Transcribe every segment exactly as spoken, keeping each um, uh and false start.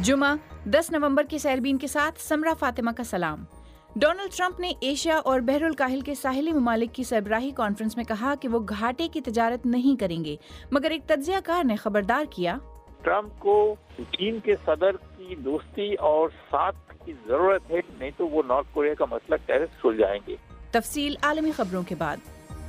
जुमा दस नवंबर के सैरबीन के साथ समरा फातिमा का सलाम। डोनाल्ड ट्रंप ने एशिया और बहरुल काहिल के साहिली ममालिक की सरबराही कॉन्फ्रेंस में कहा कि वो घाटे की तजारत नहीं करेंगे, मगर एक तज्जियाकार ने खबरदार किया, ट्रंप को चीन के सदर की दोस्ती और साथ की जरूरत है, नहीं तो वो नॉर्थ कोरिया का मसला टेररिस्ट सुलझाएंगे। तफसील आलमी खबरों के बाद।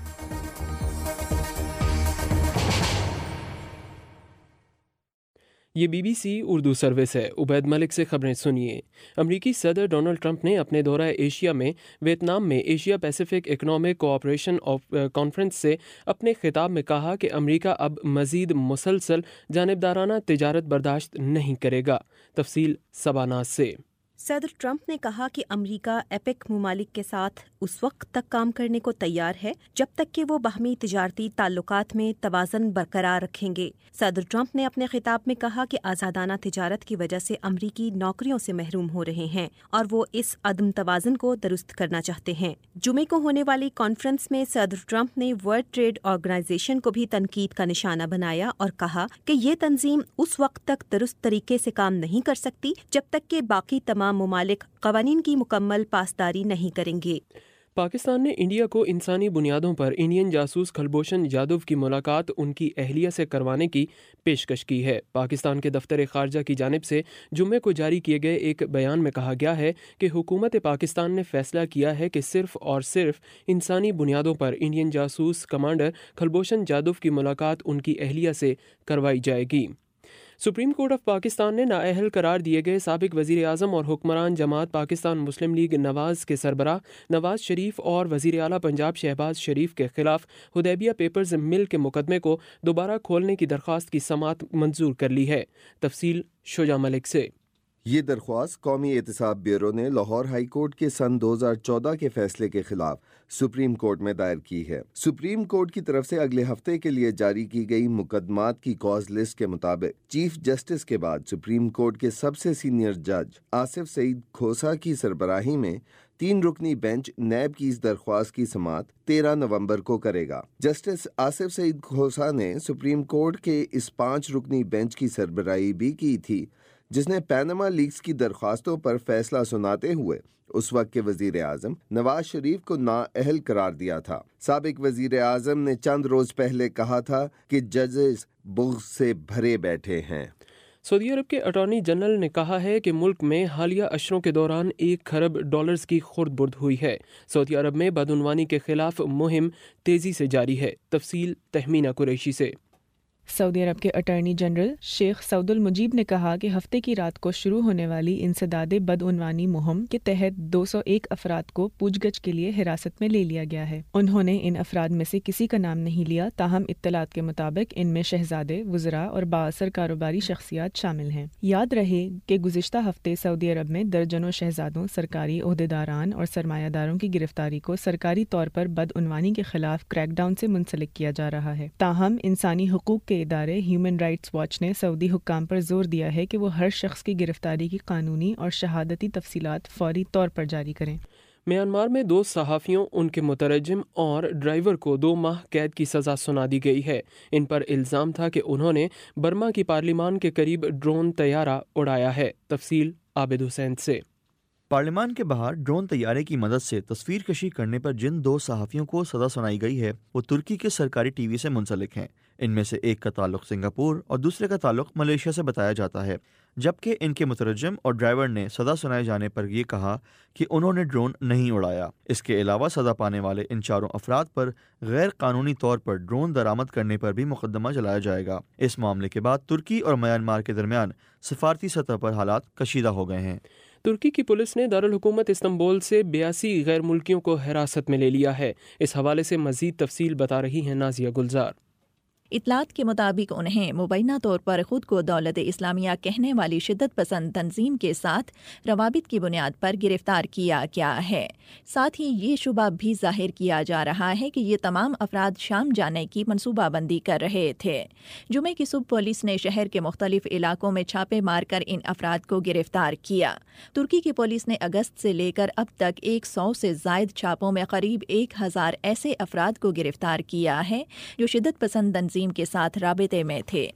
ये बीबीसी उर्दू सर्विस है। उबैद मलिक से खबरें सुनिए। अमरीकी सदर डोनाल्ड ट्रंप ने अपने दौरा एशिया में वियतनाम में Asia Pacific economic cooperation conference से अपने खिताब में कहा कि अमरीका अब मज़ीद मुसलसल जानिबदाराना तिजारत बर्दाश्त नहीं करेगा। तफसील सबानाज से। सदर ट्रंप ने कहा कि अमरीका एपेक ममालिक के साथ उस वक्त तक काम करने को तैयार है जब तक कि वो बाहमी तिजारती ताल्लुकात में तवाज़न बरकरार रखेंगे। सदर ट्रंप ने अपने खिताब में कहा कि आज़ादाना तिजारत की वजह से अमरीकी नौकरियों से महरूम हो रहे हैं और वो इस अदम तवाज़न को दुरुस्त करना चाहते हैं। जुमे को होने वाली कॉन्फ्रेंस में सदर ट्रंप ने वर्ल्ड ट्रेड ऑर्गेनाइजेशन को भी तनकीद का निशाना बनाया और कहा कि ये तंजीम उस वक्त तक दुरुस्त तरीके से काम नहीं कर सकती जब तक कि बाकी तमाम मुमालिक कवानीन की मुकम्मल पासदारी नहीं करेंगे। पाकिस्तान ने इंडिया को इंसानी बुनियादों पर इंडियन जासूस खलभूषण जाधव की मुलाकात उनकी अहलिया से करवाने की पेशकश की है। पाकिस्तान के दफ्तर खारजा की जानिब से जुम्मे को जारी किए गए एक बयान में कहा गया है कि हुकूमत पाकिस्तान ने फैसला किया है कि सिर्फ और सिर्फ इंसानी बुनियादों पर इंडियन जासूस कमांडर खलभूषण जाधव की मुलाकात उनकी अहलिया से करवाई जाएगी। सुप्रीम कोर्ट ऑफ पाकिस्तान ने नाअहल करार दिए गए साबिक वज़ीर आज़म और हुक्मरान जमात पाकिस्तान मुस्लिम लीग नवाज़ के सरबराह नवाज़ शरीफ और वज़ीर आला पंजाब शहबाज शरीफ के खिलाफ हुदैबिया पेपर्स मिल के मुकदमे को दोबारा खोलने की दरख्वास्त की समाअत मंजूर कर ली है। तफसील शुजा मलिक से। ये दरख्वास्त कौमी एहतसाब ब्यूरो ने लाहौर हाई कोर्ट के सन दो हज़ार चौदह के फैसले के खिलाफ सुप्रीम कोर्ट में दायर की है। सुप्रीम कोर्ट की तरफ से अगले हफ्ते के लिए जारी की गई मुकदमात की कॉज लिस्ट के मुताबिक चीफ जस्टिस के बाद सुप्रीम कोर्ट के सबसे सीनियर जज आसिफ सईद खोसा की सरबराही में तीन रुकनी बेंच नैब की इस दरख्वास्त की समाअत तेरह नवंबर को करेगा। जस्टिस आसिफ सईद खोसा ने सुप्रीम कोर्ट के इस पांच रुकनी बेंच की सरबराही भी की थी जिसने पैनामा लीक्स की दरख्वास्तों पर फैसला सुनाते हुए उस वक्त के वजीर आजम नवाज शरीफ को नाअहल करार दिया था। साबिक वजीर आजम ने चंद रोज पहले कहा था कि जजेस बुग़्ज़ से भरे बैठे हैं। सऊदी अरब के अटॉर्नी जनरल ने कहा है कि मुल्क में हालिया अशरों के दौरान एक खरब डॉलर्स की खुर्द बुर्द हुई है। सऊदी अरब में बदउनवानी के खिलाफ मुहिम तेजी से जारी है। तफसील तहमीना कुरैशी से। सऊदी अरब के attorney general Sheikh Saud al Mojeb ने कहा कि हफ्ते की रात को शुरू होने वाली इंसदादे बदउनवानी मुहिम के तहत दो सौ एक अफराद को पूछगछ के लिए हिरासत में ले लिया गया है। उन्होंने इन अफराद में से किसी का नाम नहीं लिया, ताहम इत्तलात के मुताबिक इनमें शहजादे, वज़रा और बाअसर कारोबारी शख्सियात शामिल हैं। याद रहे कि गुज़िश्ता हफ्ते सऊदी अरब में दर्जनों शहजादों, सरकारी ओहदेदारान और सरमायादारों की गिरफ्तारी को सरकारी तौर पर बदउनवानी के खिलाफ क्रैकडाउन से मुंसलिक किया जा रहा है। ताहम इंसानी हुकूक के इदारे ह्यूमन राइट्स वॉच ने सऊदी हुक्काम पर जोर दिया है कि वो हर शख्स की गिरफ्तारी की कानूनी और शहादती तफसीलात फौरी तौर पर जारी करें। म्यांमार में दो सहाफ़ियों, उनके मुतरजम और ड्राइवर को दो माह कैद की सज़ा सुना दी गई है। इन पर इल्ज़ाम था कि उन्होंने बर्मा की पार्लिमान के करीब ड्रोन तैयारा उड़ाया है। तफसील आबिद हुसैन से। पार्लियामान के बाहर ड्रोन तैयारे की मदद से तस्वीर कशी करने पर जिन दो सहाफ़ियों को सज़ा सुनाई गई है वो तुर्की के सरकारी टीवी से मुंसलिक हैं। इनमें से एक का ताल्लुक सिंगापुर और दूसरे का ताल्लुक मलेशिया से बताया जाता है, जबकि इनके मुतरजम और ड्राइवर ने सज़ा सुनाए जाने पर यह कहा कि उन्होंने ड्रोन नहीं उड़ाया। इसके अलावा सज़ा पाने वाले इन चारों अफराद पर गैर कानूनी तौर पर ड्रोन दरामद करने पर भी मुकदमा चलाया जाएगा। इस मामले के बाद तुर्की और म्यांमार के दरमियान सफारती सतह पर हालात कशीदा हो गए हैं। तुर्की की पुलिस ने दारुल हुकूमत इस्तांबुल से बयासी गैर मुल्कियों को हिरासत में ले लिया है। इस हवाले से मज़ीद तफसील बता रही हैं नाजिया गुलजार। इतलात के मुताबिक उन्हें मुबैना तौर पर खुद को दौलत इस्लामिया कहने वाली शिद्दत पसंद तंजीम के साथ रवाबित की बुनियाद पर गिरफ्तार किया गया है। साथ ही ये शुबा भी जाहिर किया जा रहा है कि ये तमाम अफराद शाम जाने की मनसूबाबंदी कर रहे थे। जुमे की सुबह पुलिस ने शहर के मुख्तलिफ इलाकों में छापे मारकर इन अफराद को गिरफ्तार किया। तुर्की की पुलिस ने अगस्त से लेकर अब तक एक सौ से जायद छापों में करीब एक हजार ऐसे अफराद को गिरफ्तार किया है जो शिद्दत पसंद तंजीम के साथ राबिते में थे।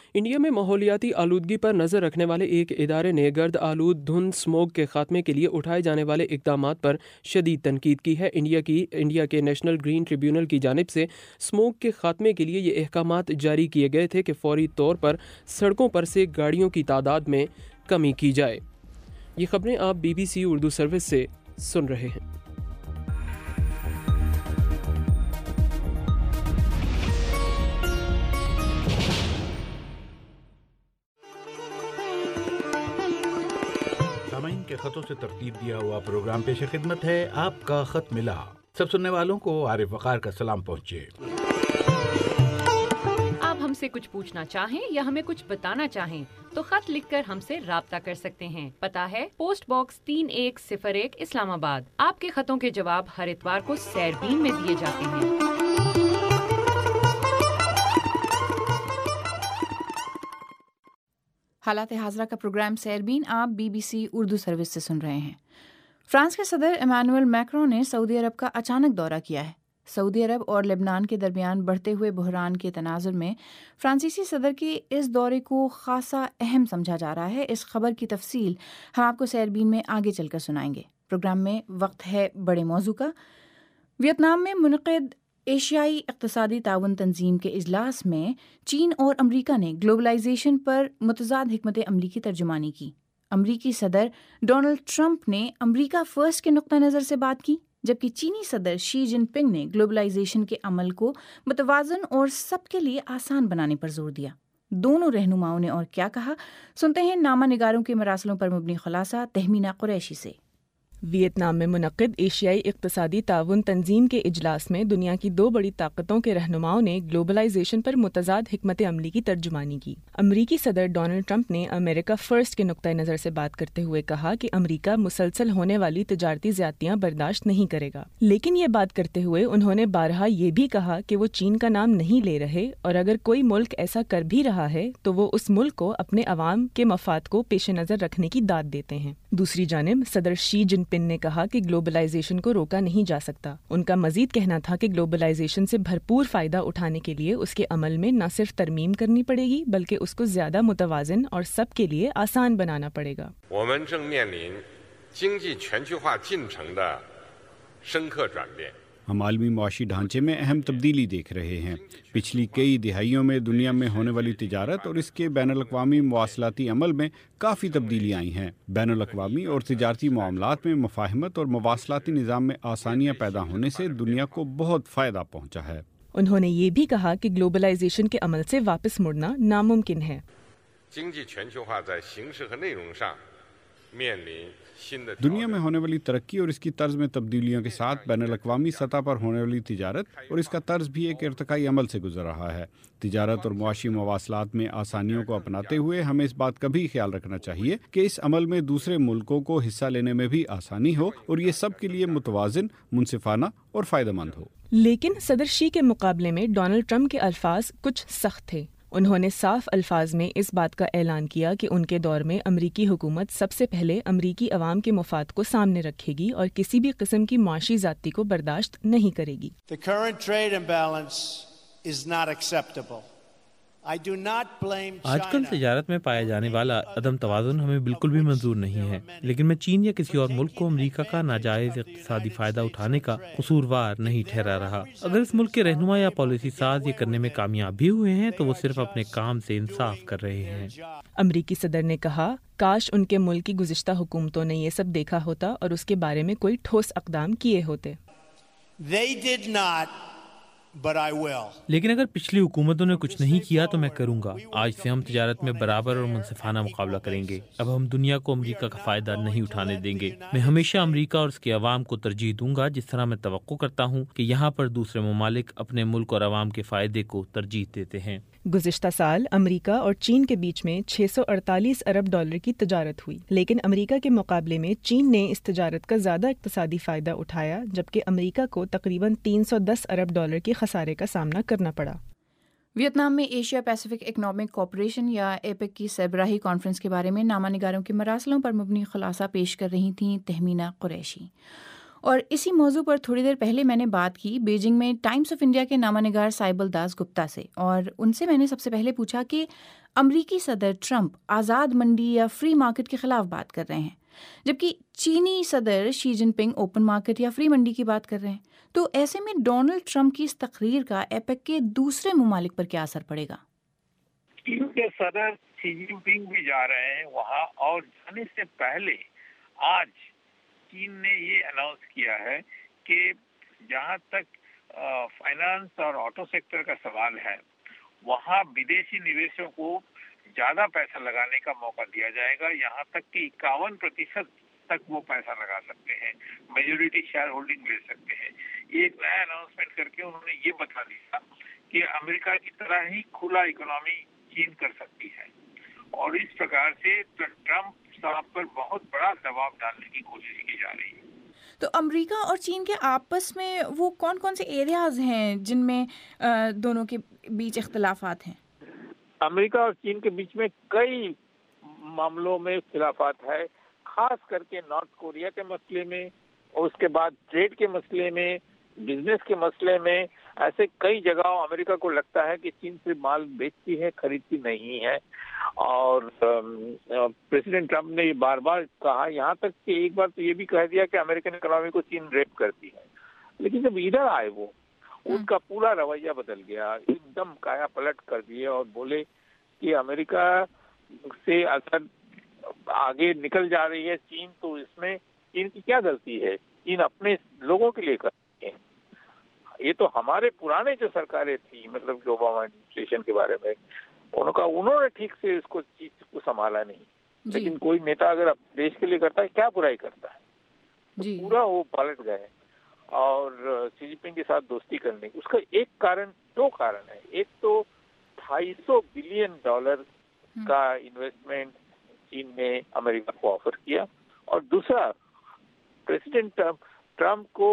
انڈیا میں ماحولیاتی آلودگی پر نظر رکھنے والے ایک ادارے نے گرد آلود دھند اسموگ کے خاتمے کے لیے اٹھائے جانے والے اقدامات پر شدید تنقید کی ہے۔ انڈیا کی انڈیا کے نیشنل گرین ٹریبیونل کی جانب سے اسموگ کے خاتمے کے لیے یہ احکامات جاری کیے گئے تھے کہ فوری طور پر سڑکوں پر سے گاڑیوں کی تعداد میں کمی کی جائے۔ یہ خبریں آپ B B C Urdu service سے سن رہے ہیں۔ سامعین کے خطوں سے ترتیب دیا ہوا پروگرام پیش خدمت ہے آپ کا خط ملا۔ سب سننے والوں کو عارف وقار کا سلام پہنچے۔ آپ ہم سے کچھ پوچھنا چاہیں یا ہمیں کچھ بتانا چاہیں تو خط لکھ کر ہم سے رابطہ کر سکتے ہیں۔ پتہ ہے پوسٹ باکس تین ایک صفر ایک اسلام آباد۔ آپ کے خطوں کے جواب ہر اتوار کو سیربین میں دیے جاتے ہیں۔ حالات حاضرہ کا پروگرام سیربین آپ B B C Urdu service سے سن رہے ہیں۔ فرانس کے صدر ایمانوئل میکرون نے سعودی عرب کا اچانک دورہ کیا ہے۔ سعودی عرب اور لبنان کے درمیان بڑھتے ہوئے بحران کے تناظر میں فرانسیسی صدر کے اس دورے کو خاصا اہم سمجھا جا رہا ہے۔ اس خبر کی تفصیل ہم آپ کو سیربین میں آگے چل کر سنائیں گے۔ پروگرام میں وقت ہے بڑے موضوع کا۔ ویتنام میں منعقد ایشیائی اقتصادی تعاون تنظیم کے اجلاس میں چین اور امریکہ نے گلوبلائزیشن پر متضاد حکمت عملی کی ترجمانی کی۔ امریکی صدر ڈونلڈ ٹرمپ نے امریکہ فرسٹ کے نقطہ نظر سے بات کی، جبکہ چینی صدر شی جن پنگ نے گلوبلائزیشن کے عمل کو متوازن اور سب کے لیے آسان بنانے پر زور دیا۔ دونوں رہنماؤں نے اور کیا کہا، سنتے ہیں نامہ نگاروں کے مراسلوں پر مبنی خلاصہ تہمینہ قریشی سے۔ ویتنام میں منعقد ایشیائی اقتصادی تعاون تنظیم کے اجلاس میں دنیا کی دو بڑی طاقتوں کے رہنماؤں نے گلوبلائزیشن پر متضاد حکمت عملی کی ترجمانی کی۔ امریکی صدر ڈونلڈ ٹرمپ نے امریکہ فرسٹ کے نقطہ نظر سے بات کرتے ہوئے کہا کہ امریکہ مسلسل ہونے والی تجارتی زیادتیاں برداشت نہیں کرے گا، لیکن یہ بات کرتے ہوئے انہوں نے بارہا یہ بھی کہا کہ وہ چین کا نام نہیں لے رہے، اور اگر کوئی ملک ایسا کر بھی رہا ہے تو وہ اس ملک کو اپنے عوام کے مفاد کو پیش نظر رکھنے کی داد دیتے ہیں۔ دوسری جانب صدر شی جن پنگ نے کہا کہ گلوبلائزیشن کو روکا نہیں جا سکتا۔ ان کا مزید کہنا تھا کہ گلوبلائزیشن سے بھرپور فائدہ اٹھانے کے لیے اس کے عمل میں نہ صرف ترمیم کرنی پڑے گی بلکہ اس کو زیادہ متوازن اور سب کے لیے آسان بنانا پڑے گا۔ ہم عالمی معاشی ڈھانچے میں اہم تبدیلی دیکھ رہے ہیں۔ پچھلی کئی دہائیوں میں دنیا میں ہونے والی تجارت اور اس کے بین الاقوامی مواصلاتی عمل میں کافی تبدیلیاں آئی ہیں۔ بین الاقوامی اور تجارتی معاملات میں مفاہمت اور مواصلاتی نظام میں آسانیاں پیدا ہونے سے دنیا کو بہت فائدہ پہنچا ہے۔ انہوں نے یہ بھی کہا کہ گلوبلائزیشن کے عمل سے واپس مڑنا ناممکن ہے۔ دنیا میں ہونے والی ترقی اور اس کی طرز میں تبدیلیوں کے ساتھ بین الاقوامی سطح پر ہونے والی تجارت اور اس کا طرز بھی ایک ارتقائی عمل سے گزر رہا ہے۔ تجارت اور معاشی مواصلات میں آسانیوں کو اپناتے ہوئے ہمیں اس بات کا بھی خیال رکھنا چاہیے کہ اس عمل میں دوسرے ملکوں کو حصہ لینے میں بھی آسانی ہو اور یہ سب کے لیے متوازن، منصفانہ اور فائدہ مند ہو۔ لیکن صدر شی کے مقابلے میں ڈونلڈ ٹرمپ کے الفاظ کچھ سخت تھے۔ انہوں نے صاف الفاظ میں اس بات کا اعلان کیا کہ ان کے دور میں امریکی حکومت سب سے پہلے امریکی عوام کے مفاد کو سامنے رکھے گی اور کسی بھی قسم کی معاشی زیادتی کو برداشت نہیں کرے گی۔ The current trade imbalance is not acceptable. I do not blame China. آج کل تجارت میں پایا جانے والا عدم توازن ہمیں بالکل بھی منظور نہیں ہے، لیکن میں چین یا کسی اور ملک کو امریکہ کا ناجائز اقتصادی فائدہ اٹھانے کا قصوروار نہیں ٹھہرا رہا۔ اگر اس ملک کے رہنما یا پالیسی ساز یہ کرنے میں کامیاب بھی ہوئے ہیں تو وہ صرف اپنے کام سے انصاف کر رہے ہیں۔ امریکی صدر نے کہا کاش ان کے ملک کی گزشتہ حکومتوں نے یہ سب دیکھا ہوتا اور اس کے بارے میں کوئی ٹھوس اقدام کیے ہوتے۔ They did not, but I will. لیکن اگر پچھلی حکومتوں نے کچھ نہیں کیا تو میں کروں گا۔ آج سے ہم تجارت میں برابر اور منصفانہ مقابلہ کریں گے۔ اب ہم دنیا کو امریکہ کا فائدہ نہیں اٹھانے دیں گے۔ میں ہمیشہ امریکہ اور اس کے عوام کو ترجیح دوں گا، جس طرح میں توقع کرتا ہوں کہ یہاں پر دوسرے ممالک اپنے ملک اور عوام کے فائدے کو ترجیح دیتے ہیں۔ گزشتہ سال امریکہ اور چین کے بیچ میں چھ سو اڑتالیس ارب ڈالر کی تجارت ہوئی، لیکن امریکہ کے مقابلے میں چین نے اس تجارت کا زیادہ اقتصادی فائدہ اٹھایا، جبکہ امریکہ کو تقریباً تین سو دس ارب ڈالر کے خسارے کا سامنا کرنا پڑا۔ ویتنام میں ایشیا پیسیفک اکنامک کوآپریشن یا ایپیک کی سربراہی کانفرنس کے بارے میں نامہ نگاروں کے مراسلوں پر مبنی خلاصہ پیش کر رہی تھیں تہمینہ قریشی۔ اور اسی موضوع پر تھوڑی دیر پہلے میں نے بات کی بیجنگ میں ٹائمز آف انڈیا کے نامہ نگار سائبل داس گپتا سے، اور ان سے میں نے سب سے پہلے پوچھا کہ امریکی صدر ٹرمپ آزاد منڈی یا فری مارکیٹ کے خلاف بات کر رہے ہیں، جبکہ چینی صدر Xi Jinping open market یا فری منڈی کی بات کر رہے ہیں۔ تو ایسے میں ڈونلڈ ٹرمپ کی اس تقریر کا ایپیک کے دوسرے ممالک پر کیا اثر پڑے گا؟ چین کے صدر شی جن پنگ بھی جا رہے ہیں وہاں، اور جانے سے پہلے آج چین نے یہ اناؤنس کیا ہے کہ جہاں تک فائنانس اور آٹو سیکٹر کا سوال ہے وہاں بدیشی نویشوں کو زیادہ پیسہ لگانے کا موقع دیا جائے گا، یہاں تک کہ اکاون پرتیشت تک وہ پیسہ لگا سکتے ہیں، میجورٹی شیئر ہولڈنگ لے سکتے ہیں۔ ایک نیا اناؤنسمنٹ کر کے انہوں نے یہ بتا دیا کہ امریکہ کی طرح ہی کھلا اکنامی چین کر سکتی ہے، اور اس پرکار سے ٹرمپ صاحب پر بہت بڑا دباؤ ڈالنے کی کوشش کی جا رہی ہے۔ تو امریکہ اور چین کے آپس میں وہ کون کون سے ایریاز ہیں جن میں دونوں کے بیچ اختلافات ہیں؟ امریکہ اور چین کے بیچ میں کئی معاملوں میں اختلافات ہے، خاص کر کے نارتھ کوریا کے مسئلے میں، اور اس کے بعد ٹریڈ کے مسئلے میں، بزنس کے مسئلے میں۔ ایسے کئی جگہوں امریکہ کو لگتا ہے کہ چین سے مال بیچتی ہے، خریدتی نہیں ہے، اور پریزیڈنٹ ٹرمپ نے یہ بار بار کہا، یہاں تک کہ ایک بار تو یہ بھی کہہ دیا کہ امریکن اکنامی کو چین ریپ کرتی ہے۔ لیکن جب ادھر آئے وہ ان کا پورا رویہ بدل گیا، ایک دم کایا پلٹ کر دیے اور بولے کہ امریکہ سے اگر آگے نکل جا رہی ہے چین تو اس میں چین کی کیا غلطی ہے، چین اپنے لوگوں کے لیے کرتی ہے۔ یہ تو ہمارے پرانے جو سرکاریں تھیں، مطلب کہ اوباما ایڈمنسٹریشن کے بارے میں ان کا انہوں نے ٹھیک سے اس کو چیز کو سنبھالا نہیں، لیکن کوئی نیتا اگر اپنے دیش کے لیے کرتا ہے کیا برائی کرتا ہے، تو پورا وہ پلٹ گئے اور شی جن پنگ کے ساتھ دوستی کرنے کی۔ اس کا ایک کارن دو کارن ہے، ایک تو ڈھائی سو بلین ڈالر کا انویسٹمنٹ چین نے امریکہ کو آفر کیا، اور دوسرا پریزیڈنٹ ٹرمپ کو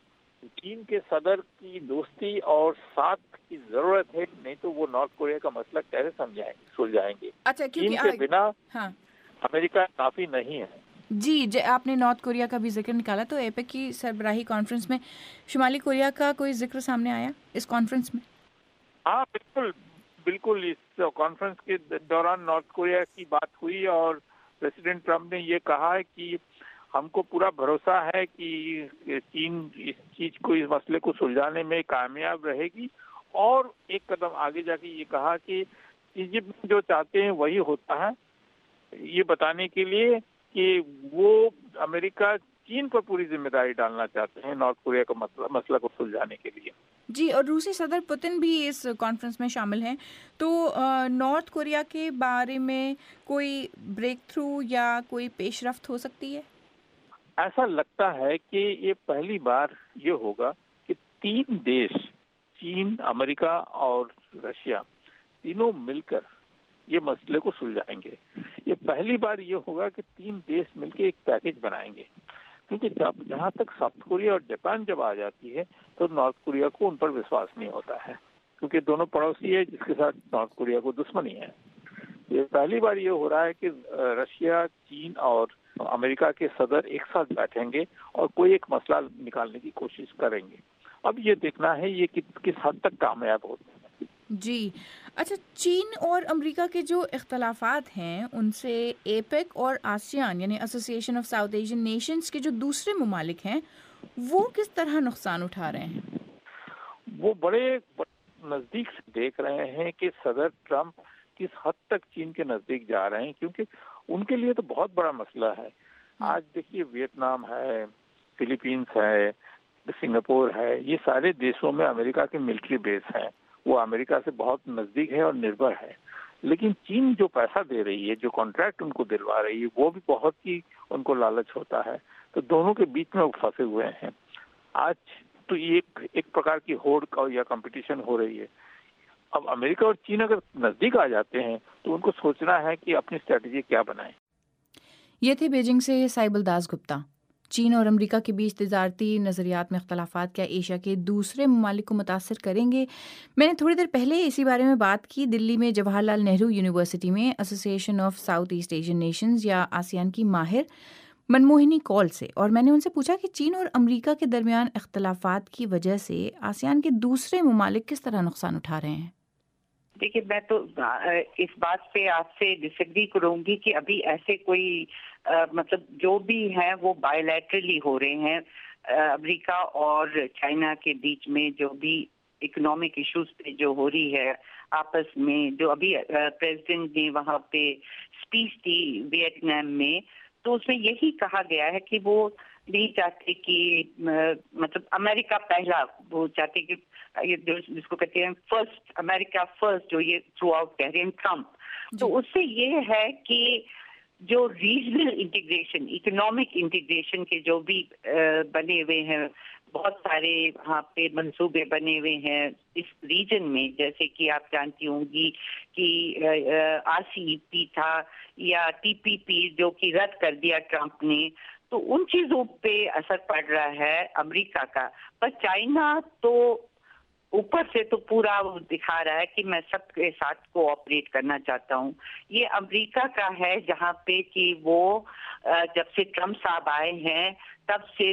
چین کے صدر کی دوستی اور ساتھ کی ضرورت ہے، نہیں تو وہ نارتھ کوریا کا مسئلہ کیسے سمجھائیں گے سلجھائیں گے؟ چین کے بنا امریکہ کافی نہیں ہے۔ جی جی آپ نے نارتھ کوریا کا بھی ذکر نکالا، تو ایپیک کی سربراہی کانفرنس میں شمالی کوریا کا کوئی ذکر سامنے آیا اس کانفرنس میں؟ ہاں بالکل بالکل، اس کانفرنس کے دوران نارتھ کوریا کی بات ہوئی، اور پریزیڈنٹ ٹرمپ نے یہ کہا ہے کہ ہم کو پورا بھروسہ ہے کہ چین اس چیز کو اس مسئلے کو سلجھانے میں کامیاب رہے گی، اور ایک قدم آگے جا کے یہ کہا کہ ایجپٹ جو چاہتے ہیں وہی ہوتا ہے، یہ بتانے کے لیے کہ وہ امریکہ چین پر پوری ذمہ داری ڈالنا چاہتے ہیں نارتھ کوریا کا مسئلہ مسئلہ کو سلجھانے کے لیے۔ جی، اور روسی صدر پوتن بھی اس کانفرنس میں شامل ہیں، تو نارتھ کوریا کے بارے میں کوئی بریک تھرو یا کوئی پیش رفت ہو سکتی ہے؟ ایسا لگتا ہے کہ یہ پہلی بار یہ ہوگا کہ تین دیش، چین، امریکہ اور رشیا، تینوں مل کر یہ مسئلے کو سلجھائیں گے۔ یہ پہلی بار یہ ہوگا کہ تین دیش مل کے ایک پیکج بنائیں گے، کیونکہ جب جہاں تک ساؤتھ کوریا اور جاپان جب آ جاتی ہے تو نارتھ کوریا کو ان پر وشواس نہیں ہوتا ہے، کیونکہ دونوں پڑوسی ہے جس کے ساتھ نارتھ کوریا کو دشمنی ہے۔ یہ پہلی بار یہ ہو رہا ہے کہ رشیا، چین اور امریکہ کے صدر ایک ساتھ بیٹھیں گے اور کوئی ایک مسئلہ نکالنے کی کوشش کریں گے۔ اب یہ دیکھنا ہے یہ کس حد تک کامیاب ہوتے ہیں۔ جی اچھا، چین اور امریکہ کے جو اختلافات ہیں ان سے ایپیک اور آسیان یعنی ایسوسی ایشن آف ساؤتھ ایشین نیشنز کے جو دوسرے ممالک ہیں وہ کس طرح نقصان اٹھا رہے ہیں؟ وہ بڑے نزدیک سے دیکھ رہے ہیں کہ صدر ٹرمپ کس حد تک چین کے نزدیک جا رہے ہیں، کیونکہ ان کے لیے تو بہت بڑا مسئلہ ہے۔ آج دیکھیے ویتنام ہے، فلیپینس ہے، سنگاپور ہے، یہ سارے دیشوں میں امریکہ کے ملٹری بیس ہیں، وہ امریکہ سے بہت نزدیک ہے اور نربھر ہے، لیکن چین جو پیسہ دے رہی ہے، جو کانٹریکٹ ان کو دلوا رہی ہے، وہ بھی بہت ہی ان کو لالچ ہوتا ہے، تو دونوں کے بیچ میں وہ پھنسے ہوئے ہیں۔ آج تو ایک ایک پرکار کی ہوڑ کا یا کمپٹیشن ہو رہی ہے۔ اب امریکہ اور چین اگر نزدیک آ جاتے ہیں تو ان کو سوچنا ہے کہ اپنی اسٹریٹجی کیا بنائیں۔ یہ تھے بیجنگ سے سائبل داس گپتا۔ چین اور امریکہ کے بیچ تجارتی نظریات میں اختلافات کیا ایشیا کے دوسرے ممالک کو متاثر کریں گے؟ میں نے تھوڑی دیر پہلے اسی بارے میں بات کی دلی میں جواہر لال نہرو یونیورسٹی میں association of south east Asian nations یا آسیان کی ماہر मनमोहिनी कौल से, और मैंने उनसे पूछा कि चीन और अमेरिका के दरमियान इख्तलाफात की वजह से आसियान के दूसरे ममालिक किस तरह नुकसान उठा रहे हैं। देखिए, मैं तो इस बात पे आपसे डिसएग्री करूंगी कि अभी ऐसे कोई आ, मतलब जो भी है वो बायलैटरली हो रहे हैं। अमेरिका और चाइना के बीच में जो भी इकोनॉमिक इश्यूज पे जो हो रही है आपस में, जो अभी प्रेसिडेंट ने वहाँ पे स्पीच दी वियतनाम में, तो उसमें यही कहा गया है कि वो नहीं चाहते कि मतलब अमेरिका पहला, वो चाहते कि ये जिसको कहते हैं फर्स्ट अमेरिका फर्स्ट, जो ये थ्रू आउट कह रहे हैं ट्रम्प। तो उससे ये है कि जो रीजनल इंटीग्रेशन, इकोनॉमिक इंटीग्रेशन के जो भी बने हुए हैं, बहुत सारे वहाँ पे मंसूबे बने हुए हैं इस रीजन में, जैसे कि आप जानती होंगी कि आर सी ई पी था या टी पी पी जो कि रद्द कर दिया ट्रम्प ने, तो उन चीजों पे असर पड़ रहा है अमेरिका का। पर चाइना तो ऊपर से तो पूरा वो दिखा रहा है कि मैं सबके साथ कोऑपरेट करना चाहता हूँ। ये अमेरिका का है जहाँ पे कि वो जब से ट्रम्प साहब आए हैं तब से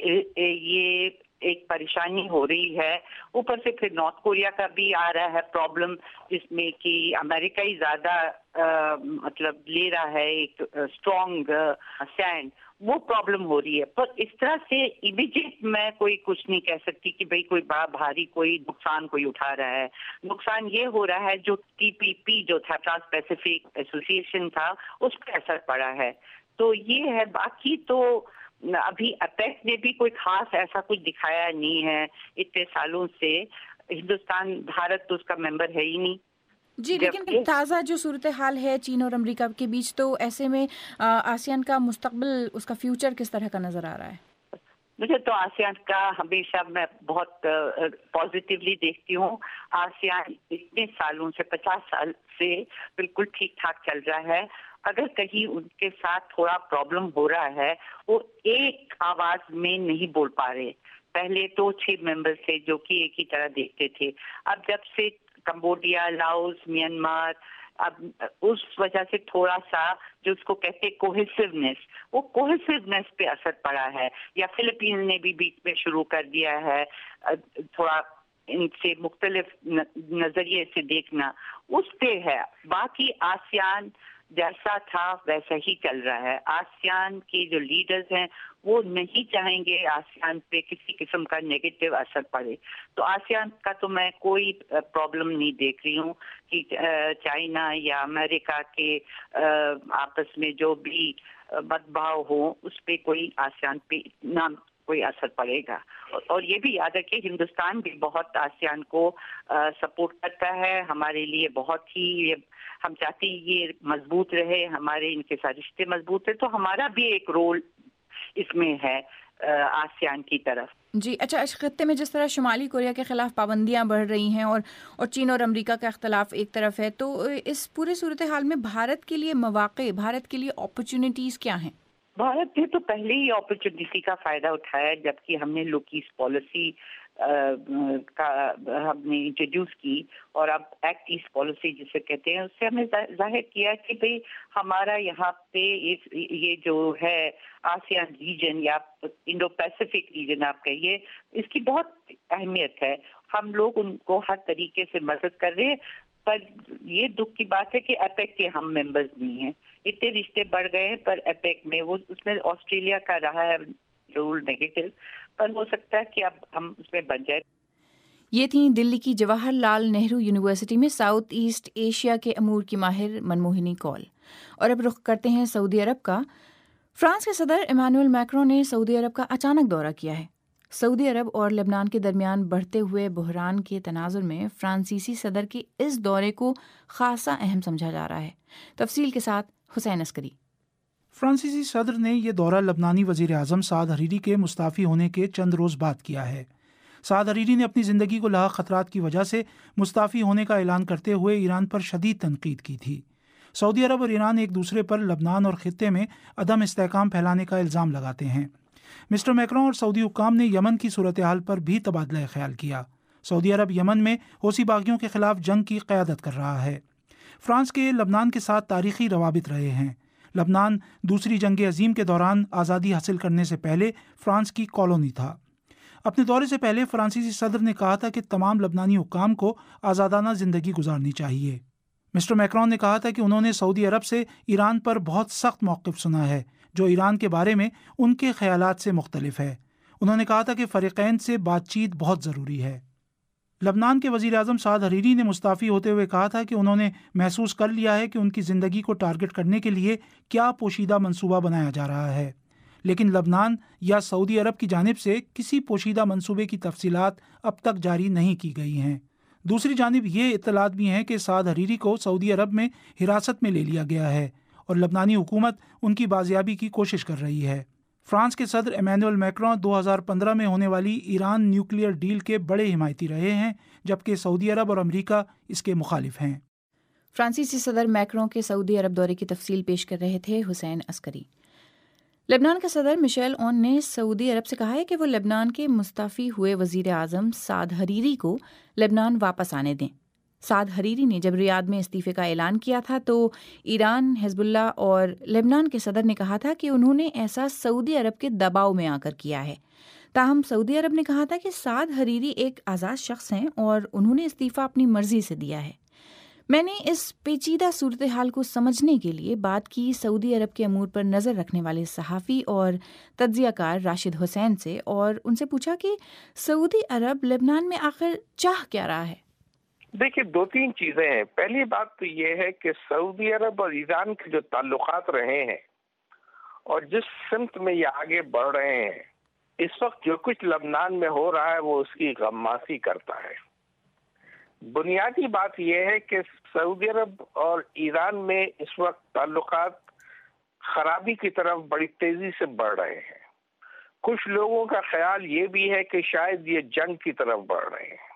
ये एक परेशानी हो रही है। ऊपर से फिर नॉर्थ कोरिया का भी आ रहा है प्रॉब्लम, जिसमें कि अमेरिका ही ज्यादा मतलब ले रहा है एक स्ट्रॉन्ग स्टैंड, वो प्रॉब्लम हो रही है। पर इस तरह से इमीडिएट मैं कोई कुछ नहीं कह सकती कि भाई कोई बड़ा भारी कोई नुकसान कोई उठा रहा है। नुकसान ये हो रहा है जो टी पी पी जो था, ट्रांस पैसिफिक एसोसिएशन था, उस पर असर पड़ा है। तो ये है, बाकी तो अभी अपेक ने भी कोई खास ऐसा कुछ दिखाया नहीं है इतने सालों से। हिंदुस्तान, भारत तो उसका मेंबर है ही नहीं जी। लेकिन ताज़ा जो सूरत हाल है चीन और अमेरिका के बीच, तो ऐसे में आसियान का मुस्तकबिल, उसका फ्यूचर किस तरह का नजर आ रहा है? मुझे तो आसियान का हमेशा मैं बहुत पॉजिटिवली देखती हूँ। आसियान इतने सालों से, पचास साल से बिल्कुल ठीक ठाक चल रहा है। अगर कहीं उनके साथ थोड़ा प्रॉब्लम हो रहा है, वो एक आवाज में नहीं बोल पा रहे। पहले तो छह मेंबर थे जो कि एक ही तरह देखते थे। अब जब से कंबोडिया, लाओस, म्यांमार, अब उस वजह से थोड़ा सा जो उसको कहते हैं कोहेसिवनेस, वो कोहेसिवनेस पे असर पड़ा है। या फिलीपींस ने भी बीच में शुरू कर दिया है थोड़ा इनसे मुख्तलिफ नजरिए से देखना, उस पे है। बाकी आसियान जैसा था वैसा ही चल रहा है। आसियान के जो लीडर्स हैं वो नहीं चाहेंगे आसियान पे किसी किस्म का नेगेटिव असर पड़े। तो आसियान का तो मैं कोई प्रॉब्लम नहीं देख रही हूँ कि चाइना या अमेरिका के आपस में जो भी मतभाव हो उस पे कोई आसियान पे इतना कोई असर पड़ेगा। और ये भी याद रखिए, हिंदुस्तान भी बहुत आसियान को सपोर्ट करता है। हमारे लिए बहुत ही, हम चाहते हैं ये मजबूत रहे, हमारे इनके साथ रिश्ते मजबूत है, तो हमारा भी एक रोल इसमें है आसियान की तरफ। जी अच्छा, इस खत्ते में जिस तरह शुमाली कोरिया के खिलाफ पाबंदियां बढ़ रही हैं और और चीन और अमेरिका का इख्तलाफ एक तरफ है, तो इस पूरे सूरत हाल में भारत के लिए मौक़े, भारत के लिए अपॉर्चुनिटीज क्या हैं? भारत ने तो पहले ही अपॉर्चुनिटी का फायदा उठाया, जबकि हमने लोकीस पॉलिसी का हमने इंट्रोड्यूस की और अब एक्ट ईस्ट पॉलिसी जिसे कहते हैं, उससे हमने जाहिर किया कि भाई हमारा यहाँ पे इस ये जो है आसियान रीजन या इंडो पैसिफिक रीजन आप कहिए, इसकी बहुत अहमियत है। हम लोग उनको हर तरीके से मदद कर रहे हैं। पर ये दुख की बात है कि एपेक के हम मेंबर्स नहीं हैं। इतने रिश्ते बढ़ गए हैं, पर एपेक में वो उसमें ऑस्ट्रेलिया का रहा है रूल नेगेटिव, पर हो सकता है कि अब हम उसमें बन जाए। ये थी दिल्ली की जवाहरलाल नेहरू यूनिवर्सिटी में साउथ ईस्ट एशिया के अमूर की माहिर मनमोहिनी कौल। और अब रुख करते हैं सऊदी अरब का। फ्रांस के सदर इमानुएल मैक्रों ने सऊदी अरब का अचानक दौरा किया है। सऊदी अरब और लेबनान के दरमियान बढ़ते हुए बहरान के तनाजुर में फ्रांसीसी सदर के इस दौरे को खासा अहम समझा जा रहा है। तफसील के साथ हुसैन अस्करी। फ्रांसीसी सदर ने यह दौरा लबनानी वजीर आज़म साद हरीरी के मुस्ताफ़ी होने के चंद रोज़ बाद किया है। साद हरीरी ने अपनी ज़िंदगी को लाक ख़तरात की वजह से मुस्ताफ़ी होने का ऐलान करते हुए ईरान पर शदीद तनकीद की थी। सऊदी अरब और ईरान एक दूसरे पर लबनान और खित्ते में अदम इस्तेहकाम फैलाने का इल्ज़ाम लगाते हैं। मिस्टर मैक्रों और सऊदी हुक्काम ने यमन की सूरत हाल पर भी तबादला ख्याल किया। सऊदी अरब यमन में हौसी बागियों के खिलाफ जंग की क़यादत कर रहा है। फ्रांस के लबनान के साथ तारीख़ी रवाबित रहे हैं। لبنان دوسری جنگ عظیم کے دوران آزادی حاصل کرنے سے پہلے فرانس کی کالونی تھا۔ اپنے دورے سے پہلے فرانسیسی صدر نے کہا تھا کہ تمام لبنانی حکام کو آزادانہ زندگی گزارنی چاہیے۔ مسٹر میکرون نے کہا تھا کہ انہوں نے سعودی عرب سے ایران پر بہت سخت موقف سنا ہے جو ایران کے بارے میں ان کے خیالات سے مختلف ہے۔ انہوں نے کہا تھا کہ فریقین سے بات چیت بہت ضروری ہے۔ لبنان کے وزیر اعظم سعد حریری نے مستعفی ہوتے ہوئے کہا تھا کہ انہوں نے محسوس کر لیا ہے کہ ان کی زندگی کو ٹارگٹ کرنے کے لیے کیا پوشیدہ منصوبہ بنایا جا رہا ہے، لیکن لبنان یا سعودی عرب کی جانب سے کسی پوشیدہ منصوبے کی تفصیلات اب تک جاری نہیں کی گئی ہیں۔ دوسری جانب یہ اطلاعات بھی ہیں کہ سعد حریری کو سعودی عرب میں حراست میں لے لیا گیا ہے اور لبنانی حکومت ان کی بازیابی کی کوشش کر رہی ہے۔ فرانس کے صدر ایمینوئل میکرون دو ہزار پندرہ میں ہونے والی ایران نیوکلیئر ڈیل کے بڑے حمایتی رہے ہیں، جبکہ سعودی عرب اور امریکہ اس کے مخالف ہیں۔ فرانسیسی صدر میکرون کے سعودی عرب دورے کی تفصیل پیش کر رہے تھے حسین عسکری۔ لبنان کا صدر مشیل اون نے سعودی عرب سے کہا ہے کہ وہ لبنان کے مستعفی ہوئے وزیر اعظم سعد حریری کو لبنان واپس آنے دیں۔ سعد حریری نے جب ریاض میں استعفے کا اعلان کیا تھا تو ایران، حزب اللہ اور لبنان کے صدر نے کہا تھا کہ انہوں نے ایسا سعودی عرب کے دباؤ میں آ کر کیا ہے۔ تاہم سعودی عرب نے کہا تھا کہ سعد حریری ایک آزاد شخص ہیں اور انہوں نے استعفیٰ اپنی مرضی سے دیا ہے۔ میں نے اس پیچیدہ صورتحال کو سمجھنے کے لیے بات کی سعودی عرب کے امور پر نظر رکھنے والے صحافی اور تجزیہ کار راشد حسین سے، اور ان سے پوچھا کہ سعودی عرب لبنان میں آخر چاہ کیا رہا ہے۔ دیکھیے، دو تین چیزیں ہیں۔ پہلی بات تو یہ ہے کہ سعودی عرب اور ایران کے جو تعلقات رہے ہیں اور جس سمت میں یہ آگے بڑھ رہے ہیں، اس وقت جو کچھ لبنان میں ہو رہا ہے وہ اس کی غمازی کرتا ہے۔ بنیادی بات یہ ہے کہ سعودی عرب اور ایران میں اس وقت تعلقات خرابی کی طرف بڑی تیزی سے بڑھ رہے ہیں۔ کچھ لوگوں کا خیال یہ بھی ہے کہ شاید یہ جنگ کی طرف بڑھ رہے ہیں،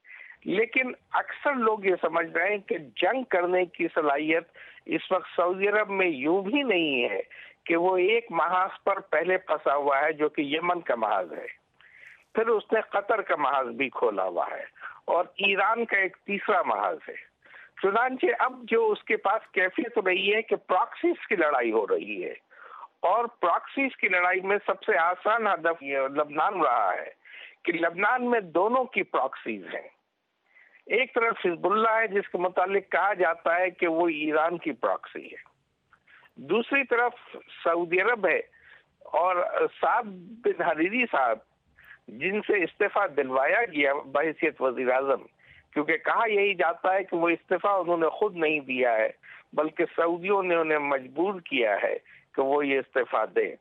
لیکن اکثر لوگ یہ سمجھ رہے ہیں کہ جنگ کرنے کی صلاحیت اس وقت سعودی عرب میں یوں بھی نہیں ہے کہ وہ ایک محاذ پر پہلے پھنسا ہوا ہے جو کہ یمن کا محاذ ہے، پھر اس نے قطر کا محاذ بھی کھولا ہوا ہے اور ایران کا ایک تیسرا محاذ ہے۔ چنانچہ اب جو اس کے پاس کیفیت رہی ہے کہ پراکسیز کی لڑائی ہو رہی ہے، اور پراکسیز کی لڑائی میں سب سے آسان ہدف یہ لبنان رہا ہے کہ لبنان میں دونوں کی پراکسیز ہیں۔ ایک طرف حزب اللہ ہے جس کے متعلق کہا جاتا ہے کہ وہ ایران کی پراکسی ہے، دوسری طرف سعودی عرب ہے اور سعد بن حریری صاحب جن سے استعفیٰ دلوایا گیا بحیثیت وزیر اعظم، کیونکہ کہا یہی جاتا ہے کہ وہ استعفیٰ انہوں نے خود نہیں دیا ہے بلکہ سعودیوں نے انہیں مجبور کیا ہے کہ وہ یہ استعفیٰ دیں،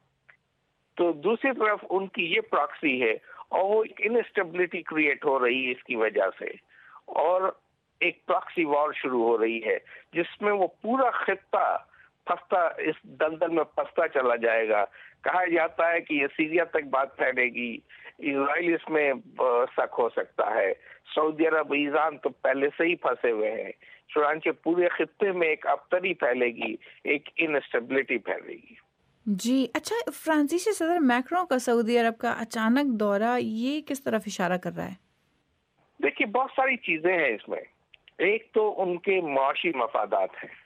تو دوسری طرف ان کی یہ پراکسی ہے اور وہ ایک انسٹیبلٹی کریٹ ہو رہی ہے اس کی وجہ سے، اور ایک پراکسی وار شروع ہو رہی ہے جس میں وہ پورا خطہ پھنستا اس دلدل میں پھنستا چلا جائے گا۔ کہا جاتا ہے کہ یہ سیریا تک بات پھیلے گی، اسرائیل اس میں سک ہو سکتا ہے، سعودی عرب ایران تو پہلے سے ہی پھنسے ہوئے ہیں، چنانچہ پورے خطے میں ایک ابتری پھیلے گی، ایک انسٹیبلٹی پھیلے گی۔ جی اچھا، فرانسیسی صدر میکرون کا سعودی عرب کا اچانک دورہ یہ کس طرف اشارہ کر رہا ہے؟ دیکھیے، بہت ساری چیزیں ہیں اس میں۔ ایک تو ان کے معاشی مفادات ہیں،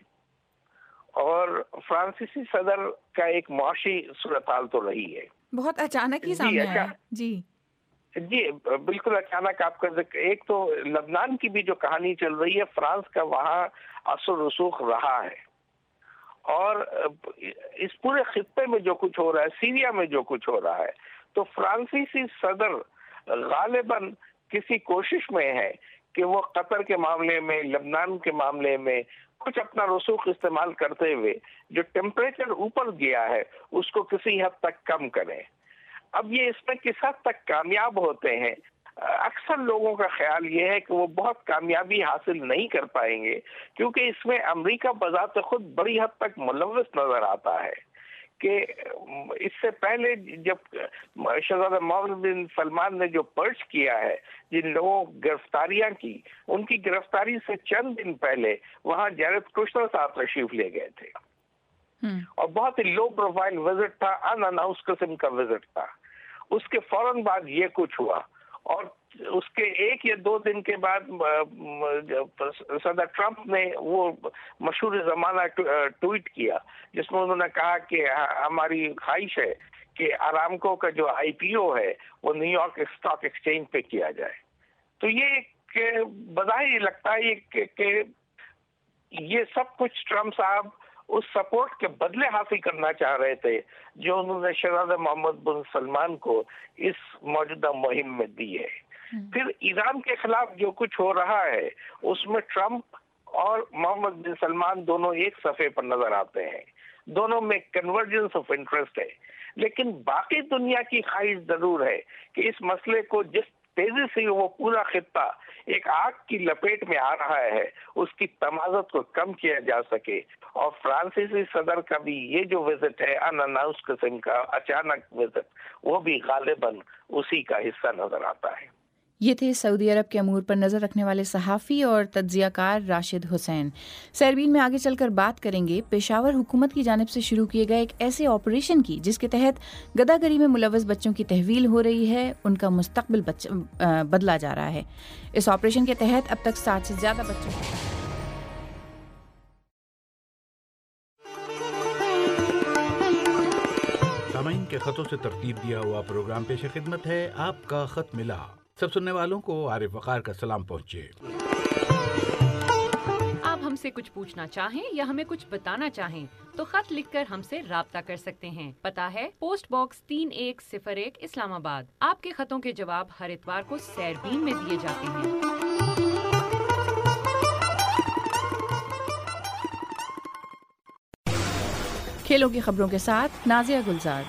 اور فرانسیسی صدر کا ایک معاشی صورتحال تو رہی ہے، بہت اچانک ہی سامنے آیا۔ جی جی بالکل اچانک۔ آپ کا ذکر، ایک تو لبنان کی بھی جو کہانی چل رہی ہے، فرانس کا وہاں اثر و رسوخ رہا ہے، اور اس پورے خطے میں جو کچھ ہو رہا ہے، سیریا میں جو کچھ ہو رہا ہے، تو فرانسیسی صدر غالباً کسی کوشش میں ہے کہ وہ قطر کے معاملے میں، لبنان کے معاملے میں کچھ اپنا رسوخ استعمال کرتے ہوئے جو ٹیمپریچر اوپر گیا ہے اس کو کسی حد تک کم کریں۔ اب یہ اس میں کس حد تک کامیاب ہوتے ہیں، اکثر لوگوں کا خیال یہ ہے کہ وہ بہت کامیابی حاصل نہیں کر پائیں گے، کیونکہ اس میں امریکہ بذات خود بڑی حد تک ملوث نظر آتا ہے۔ کہ اس سے پہلے جب شہزادہ محمد بن سلمان نے جو پرچ کیا ہے، جن لوگوں گرفتاریاں کی، ان کی گرفتاری سے چند دن پہلے وہاں جیرد کشنر صاحب تشریف لے گئے تھے، اور بہت ہی لو پروفائل وزٹ تھا، ان اناؤنس قسم کا وزٹ تھا۔ اس کے فوراً بعد یہ کچھ ہوا، اور اس کے ایک یا دو دن کے بعد صدر ٹرمپ نے وہ مشہور زمانہ ٹویٹ کیا جس میں انہوں نے کہا کہ ہماری خواہش ہے کہ ارامکو کا جو آئی پی او ہے وہ نیو یارک اسٹاک ایکسچینج پہ کیا جائے. تو یہ بظاہر لگتا ہے کہ, کہ یہ سب کچھ ٹرمپ صاحب اس سپورٹ کے بدلے حاصل کرنا چاہ رہے تھے جو انہوں نے شہزادہ محمد بن سلمان کو اس موجودہ مہم میں دی ہے. پھر ایران کے خلاف جو کچھ ہو رہا ہے اس میں ٹرمپ اور محمد بن سلمان دونوں ایک صفحے پر نظر آتے ہیں, دونوں میں کنورجنس آف انٹرسٹ ہے, لیکن باقی دنیا کی خواہش ضرور ہے کہ اس مسئلے کو جس تیزی سے وہ پورا خطہ ایک آگ کی لپیٹ میں آ رہا ہے اس کی تمازت کو کم کیا جا سکے. اور فرانسیسی صدر کا بھی یہ جو وزٹ ہے ان اناؤنس قسم کا اچانک وزٹ, وہ بھی غالباً اسی کا حصہ نظر آتا ہے. یہ تھے سعودی عرب کے امور پر نظر رکھنے والے صحافی اور تجزیہ کار راشد حسین. سیربین میں آگے چل کر بات کریں گے پشاور حکومت کی جانب سے شروع کیے گئے ایک ایسے آپریشن کی جس کے تحت گداگری میں ملوث بچوں کی تحویل ہو رہی ہے, ان کا مستقبل بچ... بدلا جا رہا ہے. اس آپریشن کے تحت اب تک ساٹھ سے زیادہ بچوں سامعین کے خطوں سے ترتیب دیا ہوا پروگرام پیش خدمت ہے آپ کا خط ملا. سب سننے والوں کو عارف وقار کا سلام پہنچے. آپ ہم سے کچھ پوچھنا چاہیں یا ہمیں کچھ بتانا چاہیں تو خط لکھ کر ہم سے رابطہ کر سکتے ہیں. پتہ ہے پوسٹ باکس تین ایک صفر ایک اسلام آباد. آپ کے خطوں کے جواب ہر اتوار کو سیربین میں دیے جاتے ہیں. کھیلوں کی خبروں کے ساتھ نازیہ گلزار.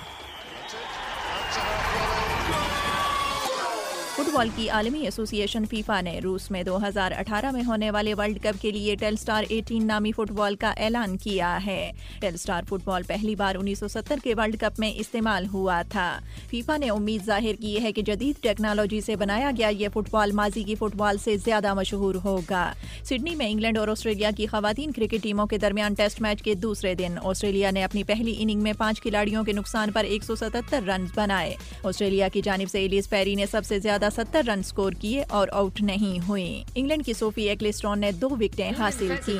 فٹ بال کی عالمی ایسوسی ایشن فیفا نے روس میں دو ہزار اٹھارہ میں ہونے والے ورلڈ کپ کے لیے ٹیل اسٹار اٹھارہ نامی فٹ بال کا اعلان کیا ہے. ٹیل اسٹار فٹ بال پہلی بار انیس سو ستر کے ورلڈ کپ میں استعمال ہوا تھا. فیفا نے امید ظاہر کی ہے کہ جدید ٹیکنالوجی سے بنایا گیا یہ فٹ بال ماضی کی فٹ بال سے زیادہ مشہور ہوگا. سڈنی میں انگلینڈ اور آسٹریلیا کی خواتین کرکٹ ٹیموں کے درمیان ٹیسٹ میچ کے دوسرے دن آسٹریلیا نے اپنی پہلی اننگ میں پانچ کھلاڑیوں کے نقصان پر ایک سو ستہتر رنز بنائے. آسٹریلیا کی جانب سے ایلیس پیری نے سب سے زیادہ ستر رن سکور کیے اور آؤٹ نہیں ہوئی. انگلینڈ کی سوفی ایکلیسٹون نے دو وکٹیں حاصل کی.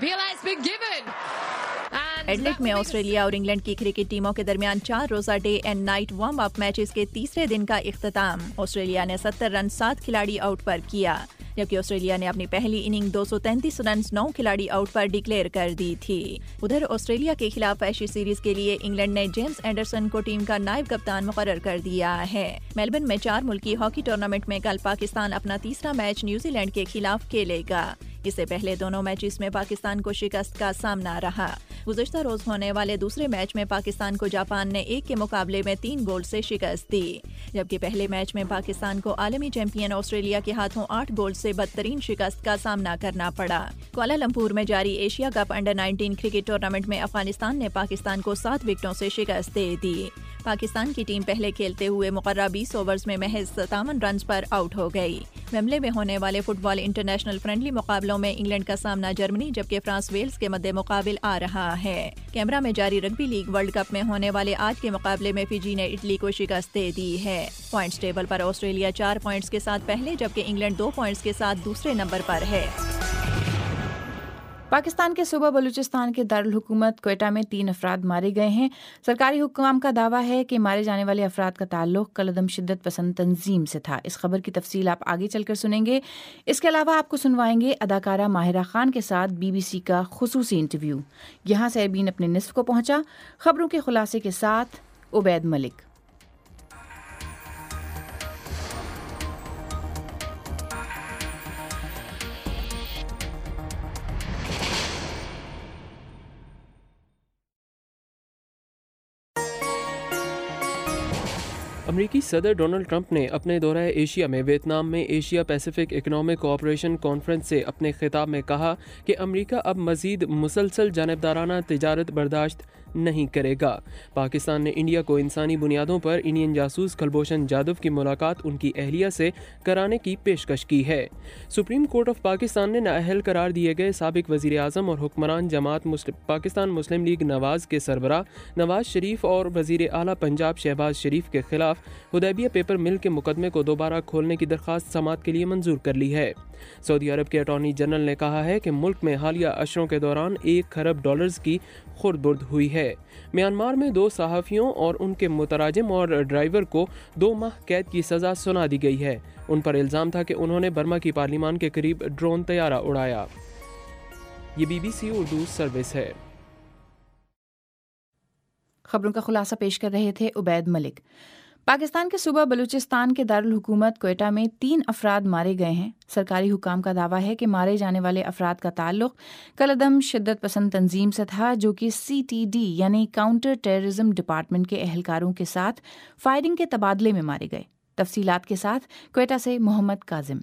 ایڈلیڈ میں آسٹریلیا اور انگلینڈ کی کرکٹ ٹیموں کے درمیان چار روزہ day and night warm up matches کے تیسرے دن کا اختتام. آسٹریلیا نے ستر رن سات کھلاڑی آؤٹ پر کیا جبکہ آسٹریلیا نے اپنی پہلی اننگ دو سو تینتیس رنز نو کھلاڑی آؤٹ پر ڈکلیئر کر دی تھی. ادھر آسٹریلیا کے خلاف ایشز سیریز کے لیے انگلینڈ نے جیمز اینڈرسن کو ٹیم کا نائب کپتان مقرر کر دیا ہے. میلبرن میں چار ملکی ہاکی ٹورنامنٹ میں کل پاکستان اپنا تیسرا میچ نیوزی لینڈ کے خلاف کھیلے گا. اس سے پہلے دونوں میچز میں پاکستان کو شکست کا سامنا رہا. گزشتہ روز ہونے والے دوسرے میچ میں پاکستان کو جاپان نے ایک کے مقابلے میں تین گول سے شکست دی جبکہ پہلے میچ میں پاکستان کو عالمی چیمپئن آسٹریلیا کے ہاتھوں آٹھ گول سے بدترین شکست کا سامنا کرنا پڑا. کوالالمپور میں جاری Asia cup under nineteen cricket tournament میں افغانستان نے پاکستان کو سات وکٹوں سے شکست دے دی. پاکستان کی ٹیم پہلے کھیلتے ہوئے مقررہ بیس اوورز میں محض ستاون رنز پر آؤٹ ہو گئی. ویمبلے میں ہونے والے فٹ بال انٹرنیشنل فرینڈلی مقابلوں میں انگلینڈ کا سامنا جرمنی جبکہ فرانس ویلز کے مد مقابل آ رہا ہے. کیمرا میں جاری رگبی لیگ ورلڈ کپ میں ہونے والے آج کے مقابلے میں فجی نے اٹلی کو شکست دے دی ہے. پوائنٹس ٹیبل پر آسٹریلیا چار پوائنٹس کے ساتھ پہلے جبکہ انگلینڈ دو پوائنٹس کے ساتھ دوسرے نمبر پر ہے. پاکستان کے صوبہ بلوچستان کے دارالحکومت کوئٹہ میں تین افراد مارے گئے ہیں. سرکاری حکام کا دعویٰ ہے کہ مارے جانے والے افراد کا تعلق کالعدم شدت پسند تنظیم سے تھا. اس خبر کی تفصیل آپ آگے چل کر سنیں گے. اس کے علاوہ آپ کو سنوائیں گے اداکارہ ماہرہ خان کے ساتھ بی بی سی کا خصوصی انٹرویو. یہاں سیربین اپنے نصف کو پہنچا. خبروں کے خلاصے کے ساتھ عبید ملک. امریکی صدر ڈونلڈ ٹرمپ نے اپنے دورہ ایشیا میں ویتنام میں Asia Pacific economic cooperation conference سے اپنے خطاب میں کہا کہ امریکہ اب مزید مسلسل جانبدارانہ تجارت برداشت نہیں کرے گا۔ پاکستان نے انڈیا کو انسانی بنیادوں پر انڈین جاسوس کلبھوشن جادو کی ملاقات ان کی اہلیہ سے کرانے کی پیشکش کی ہے۔ سپریم کورٹ آف پاکستان نے نااہل قرار دیے گئے سابق وزیر اعظم اور حکمران جماعت پاکستان مسلم لیگ نواز کے سربراہ نواز شریف اور وزیر اعلیٰ پنجاب شہباز شریف کے خلاف حدیبیہ پیپر مل کے مقدمے کو دوبارہ کھولنے کی درخواست سماعت کے لیے منظور کر لی ہے۔ سعودی عرب کے اٹارنی جنرل نے کہا ہے کہ ملک میں حالیہ اشروں کے دوران ایک خرب ڈالرز کی خورد برد ہوئی ہے۔ میانمار میں دو صحافیوں اور ان کے متراجم اور ڈرائیور کو دو ماہ قید کی سزا سنا دی گئی ہے۔ ان پر الزام تھا کہ انہوں نے برما کی پارلیمان کے قریب ڈرون طیارہ اڑایا۔ یہ B B C Urdu service ہے۔ خبروں کا خلاصہ پیش کر رہے تھے عبید ملک۔ پاکستان کے صوبہ بلوچستان کے دارالحکومت کوئٹہ میں تین افراد مارے گئے ہیں۔ سرکاری حکام کا دعویٰ ہے کہ مارے جانے والے افراد کا تعلق کالعدم شدت پسند تنظیم سے تھا، جو کہ سی ٹی ڈی یعنی کاؤنٹر ٹیررزم ڈپارٹمنٹ کے اہلکاروں کے ساتھ فائرنگ کے تبادلے میں مارے گئے۔ تفصیلات کے ساتھ کوئٹہ سے محمد کاظم۔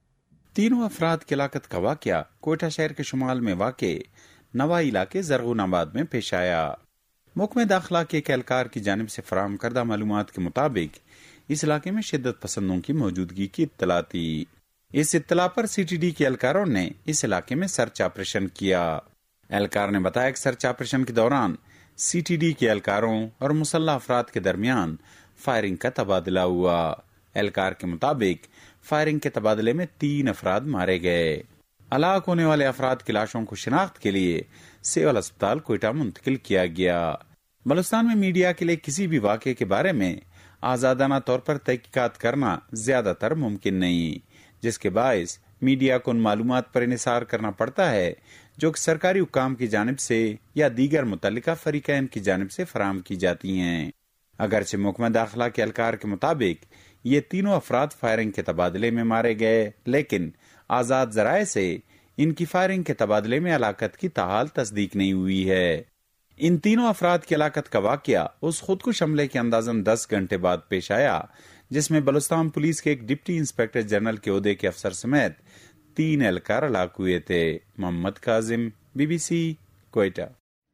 تینوں افراد کی ہلاکت کا واقعہ کوئٹہ شہر کے شمال میں واقع نوائی علاقے زرغون آباد میں پیش آیا۔ محکمہ داخلہ کے ایک اہلکار کی جانب سے فراہم کردہ معلومات کے مطابق اس علاقے میں شدت پسندوں کی موجودگی کی اطلاع تھی۔ اس اطلاع پر سی ٹی ڈی کے اہلکاروں نے اس علاقے میں سرچ آپریشن کیا۔ اہلکار نے بتایا کہ سرچ آپریشن کے دوران سی ٹی ڈی کے اہلکاروں اور مسلح افراد کے درمیان فائرنگ کا تبادلہ ہوا۔ اہلکار کے مطابق فائرنگ کے تبادلے میں تین افراد مارے گئے۔ ہلاک ہونے والے افراد کی لاشوں کو شناخت کے لیے سیول اسپتال کوئٹہ منتقل کیا گیا۔ بلوچستان میں میڈیا کے لیے کسی بھی واقعے کے بارے میں آزادانہ طور پر تحقیقات کرنا زیادہ تر ممکن نہیں، جس کے باعث میڈیا کو ان معلومات پر انحصار کرنا پڑتا ہے جو کہ سرکاری حکام کی جانب سے یا دیگر متعلقہ فریقین کی جانب سے فراہم کی جاتی ہیں۔ اگرچہ محکمہ داخلہ کے اہلکار کے مطابق یہ تینوں افراد فائرنگ کے تبادلے میں مارے گئے، لیکن آزاد ذرائع سے ان کی فائرنگ کے تبادلے میں ہلاکت کی تاحال تصدیق نہیں ہوئی ہے۔ ان تینوں افراد کی ہلاکت کا واقعہ اس خودکش حملے کے اندازاً دس گھنٹے بعد پیش آیا، جس میں بلوچستان پولیس کے ایک ڈپٹی انسپکٹر جنرل کے عہدے کے افسر سمیت تین اہلکار ہلاک ہوئے تھے۔ Muhammad Kazim, B B C, Quetta.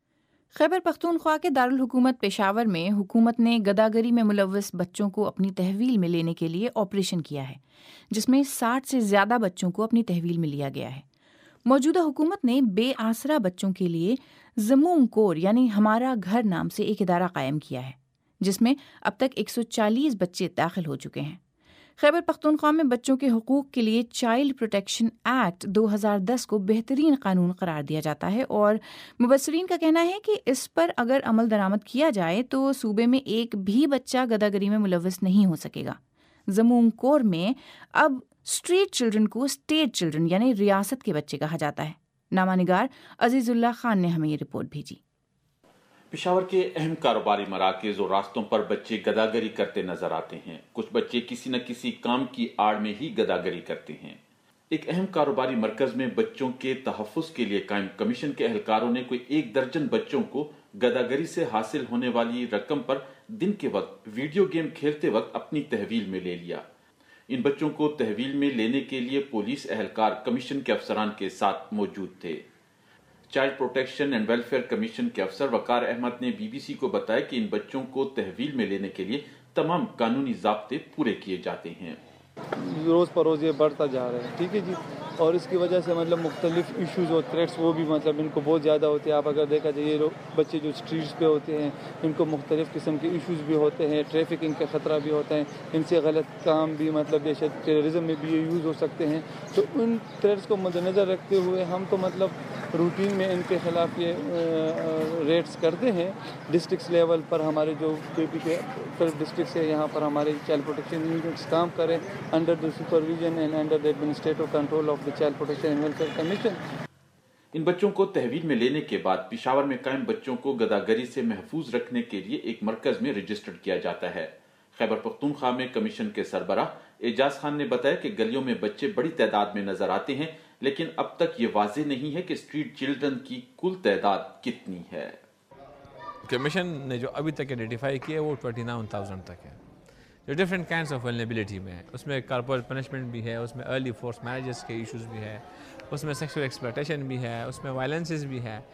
Khyber Pakhtunkhwa کے دارالحکومت پشاور میں حکومت نے گداگری میں ملوث بچوں کو اپنی تحویل میں لینے کے لیے آپریشن کیا ہے، جس میں ساٹھ سے زیادہ بچوں کو اپنی تحویل میں لیا گیا ہے۔ موجودہ حکومت نے بے آسرا بچوں کے لیے زموم کور یعنی ہمارا گھر نام سے ایک ادارہ قائم کیا ہے، جس میں اب تک ایک سو چالیس بچے داخل ہو چکے ہیں۔ خیبر پختونخوا میں بچوں کے حقوق کے لیے چائلڈ پروٹیکشن ایکٹ دو ہزار دس کو بہترین قانون قرار دیا جاتا ہے، اور مبصرین کا کہنا ہے کہ اس پر اگر عمل درآمد کیا جائے تو صوبے میں ایک بھی بچہ گداگری میں ملوث نہیں ہو سکے گا۔ زموم کور میں اب اسٹریٹ چلڈرن کو اسٹیٹ چلڈرن یعنی ریاست کے بچے کہا جاتا ہے۔ نامہ نگار عزیز اللہ خان نے ہمیں یہ رپورٹ بھیجی۔ پشاور کے اہم کاروباری مراکز اور راستوں پر بچے گداگری کرتے نظر آتے ہیں۔ کچھ بچے کسی نہ کسی کام کی آڑ میں ہی گداگری کرتے ہیں۔ ایک اہم کاروباری مرکز میں بچوں کے تحفظ کے لیے قائم کمیشن کے اہلکاروں نے کوئی ایک درجن بچوں کو گداگری سے حاصل ہونے والی رقم پر دن کے وقت ویڈیو گیم کھیلتے وقت اپنی تحویل میں لے لیا۔ ان بچوں کو تحویل میں لینے کے لیے پولیس اہلکار کمیشن کے افسران کے ساتھ موجود تھے۔ Child protection and welfare commission کے افسر وقار احمد نے بی بی سی کو بتایا کہ ان بچوں کو تحویل میں لینے کے لیے تمام قانونی ضابطے پورے کیے جاتے ہیں۔ روز پر روز یہ بڑھتا جا رہا ہے، ٹھیک ہے جی، اور اس کی وجہ سے مطلب مختلف ایشوز اور تھریٹس وہ بھی مطلب ان کو بہت زیادہ ہوتے ہیں۔ آپ اگر دیکھا جائے یہ بچے جو اسٹریٹس پہ ہوتے ہیں ان کو مختلف قسم کے ایشوز بھی ہوتے ہیں، ٹریفکنگ کا خطرہ بھی ہوتا ہے، ان سے غلط کام بھی مطلب جیسے ٹیررزم میں بھی یہ یوز ہو سکتے ہیں۔ تو ان تھریٹس کو مد نظر رکھتے ہوئے ہم تو مطلب روٹین میں ان کے خلاف یہ ریٹس کرتے ہیں۔ ڈسٹرکس لیول پر ہمارے جو پی پی کے ڈسٹرکس ہے یہاں پر ہمارے چائلڈ پروٹیکشن یونٹس کام کریں under the supervision and under the administrative control of the child protection and welfare commission. ان بچوں کو تحویل میں لینے کے بعد پشاور میں قائم بچوں کو گداگری سے محفوظ رکھنے کے لیے ایک مرکز میں رجسٹرڈ کیا جاتا ہے۔ خیبر پختونخوا میں کمیشن کے سربراہ اعجاز خان نے بتایا کہ گلیوں میں بچے بڑی تعداد میں نظر آتے ہیں، لیکن اب تک یہ واضح نہیں ہے کہ اسٹریٹ چلڈرن کی کل تعداد کتنی ہے۔ کمیشن نے جو ابھی تک آئیڈینٹیفائی کیا ہے وہ ٹوئنٹی نائن تھاؤزینڈ تک ہے، جو ڈفرینٹ کائنڈس آف ولنریبلٹی میں ہے۔ اس میں کارپورل پنشمنٹ بھی ہے، اس میں ارلی فورس میریجز کے ایشوز بھی ہے، اس میں سیکسول ایکسپلائٹیشن بھی ہے، اس میں وائلنسز بھی ہے۔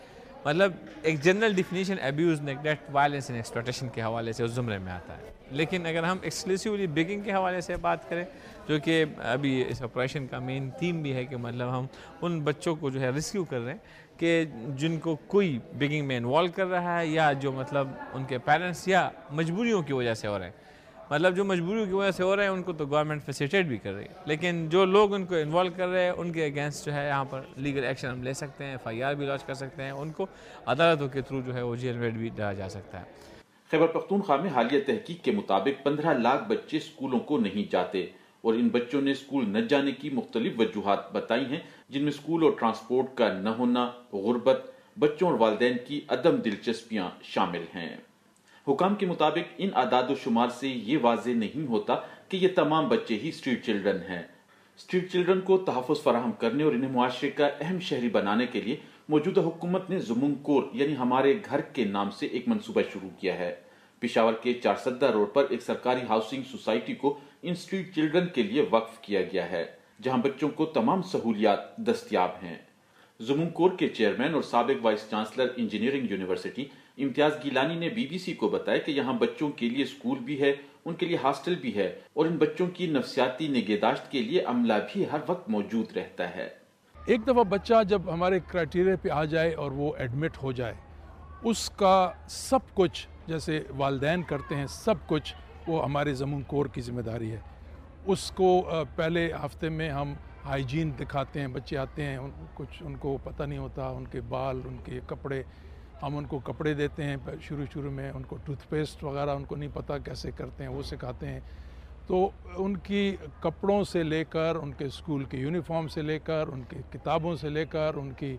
مطلب ایک general definition abuse neglect violence and exploitation کے حوالے سے اس زمرے میں آتا ہے. لیکن اگر ہم ایکسکلوسیولی بیگنگ کے حوالے سے بات کریں جو کہ ابھی اس آپریشن کا مین تھیم بھی ہے کہ مطلب ہم ان بچوں کو جو ہے ریسکیو کر رہے ہیں کہ جن کو کوئی بیگنگ میں انوالو کر رہا ہے یا جو مطلب ان کے پیرنٹس یا مجبوریوں کی وجہ سے ہو رہے ہیں. مطلب جو مجبوریوں کی وجہ سے ہو رہے ہیں ان کو تو گورنمنٹ فیسیلیٹیٹ بھی کر رہی ہے, لیکن جو لوگ ان کو انوالو کر رہے ہیں ان کے اگینسٹ جو ہے یہاں پر لیگل ایکشن ہم لے سکتے ہیں, ایف آئی آر بھی لانچ کر سکتے ہیں, ان کو عدالتوں کے تھرو جو ہے وہ جیل میں بھی ڈالا جا سکتا ہے. خیبر پختونخوا میں حالیہ تحقیق کے مطابق پندرہ لاکھ بچے اسکولوں کو نہیں جاتے اور ان بچوں نے اسکول نہ جانے کی مختلف وجوہات بتائی ہیں, جن میں اسکول اور ٹرانسپورٹ کا نہ ہونا, غربت, بچوں اور والدین کی عدم دلچسپیاں شامل ہیں. حکام کے مطابق ان اعداد و شمار سے یہ واضح نہیں ہوتا کہ یہ تمام بچے ہی اسٹریٹ چلڈرن ہیں. اسٹریٹ چلڈرن کو تحفظ فراہم کرنے اور انہیں معاشرے کا اہم شہری بنانے کے لیے موجودہ حکومت نے زمون کور یعنی ہمارے گھر کے نام سے ایک منصوبہ شروع کیا ہے. پشاور کے چار سدہ روڈ پر ایک سرکاری ہاؤسنگ سوسائٹی کو ان اسٹریٹ چلڈرن کے لیے وقف کیا گیا ہے, جہاں بچوں کو تمام سہولیات دستیاب ہیں. زمون کور کے چیئرمین اور سابق وائس چانسلر انجینئرنگ یونیورسٹی امتیاز گیلانی نے بی بی سی کو بتایا کہ یہاں بچوں کے لیے اسکول بھی ہے, ان کے لیے ہاسٹل بھی ہے اور ان بچوں کی نفسیاتی نگہداشت کے لیے عملہ بھی ہر وقت موجود رہتا ہے. ایک دفعہ بچہ جب ہمارے کرائٹیریا پہ آ جائے اور وہ ایڈمٹ ہو جائے, اس کا سب کچھ جیسے والدین کرتے ہیں سب کچھ وہ ہمارے زمون کور کی ذمہ داری ہے. اس کو پہلے ہفتے میں ہم ہائیجین دکھاتے ہیں, بچے آتے ہیں کچھ ان کو پتہ نہیں ہوتا, ان کے بال, ان کے کپڑے, ہم ان کو کپڑے دیتے ہیں شروع شروع میں, ان کو ٹوتھ پیسٹ وغیرہ ان کو نہیں پتہ کیسے کرتے ہیں وہ سکھاتے ہیں. تو ان کی کپڑوں سے لے کر, ان کے اسکول کے یونیفارم سے لے کر, ان کی کتابوں سے لے کر, ان کی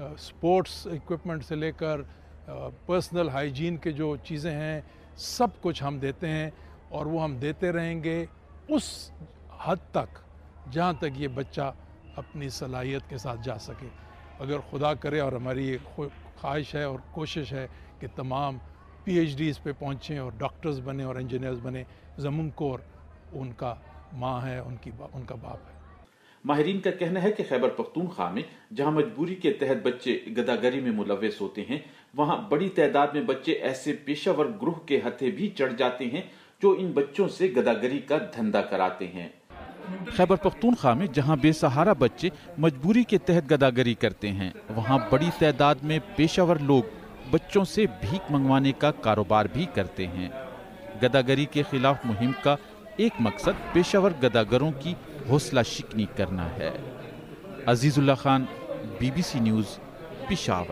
سپورٹس ایکوپمنٹ سے لے کر, پرسنل ہائیجین کے جو چیزیں ہیں سب کچھ ہم دیتے ہیں اور وہ ہم دیتے رہیں گے اس حد تک جہاں تک یہ بچہ اپنی صلاحیت کے ساتھ جا سکے. اگر خدا کرے اور ہماری یہ خواہش ہے اور کوشش ہے کہ تمام پی ایچ ڈیز پہ پہنچیں اور ڈاکٹرز بنے اور انجینئرز بنے, زمون کور ان کا ماں ہے, ان کی ان کا باپ ہے. ماہرین کا کہنا ہے کہ خیبر پختونخوا میں جہاں مجبوری کے تحت بچے گداگری میں ملوث ہوتے ہیں, وہاں بڑی تعداد میں بچے ایسے پیشہ ور گروہ کے ہتھے بھی چڑھ جاتے ہیں جو ان بچوں سے گداگری کا دھندا کراتے ہیں. خیبر پختونخوا میں جہاں بے سہارا بچے مجبوری کے تحت گداگری کرتے ہیں, وہاں بڑی تعداد میں پیشہ ور لوگ بچوں سے بھیک منگوانے کا کاروبار بھی کرتے ہیں. گداگری کے خلاف مہم کا ایک مقصد پیشہ ور گداگروں کی حوصلہ شکنی کرنا ہے. Azizullah Khan, B B C news, Peshawar.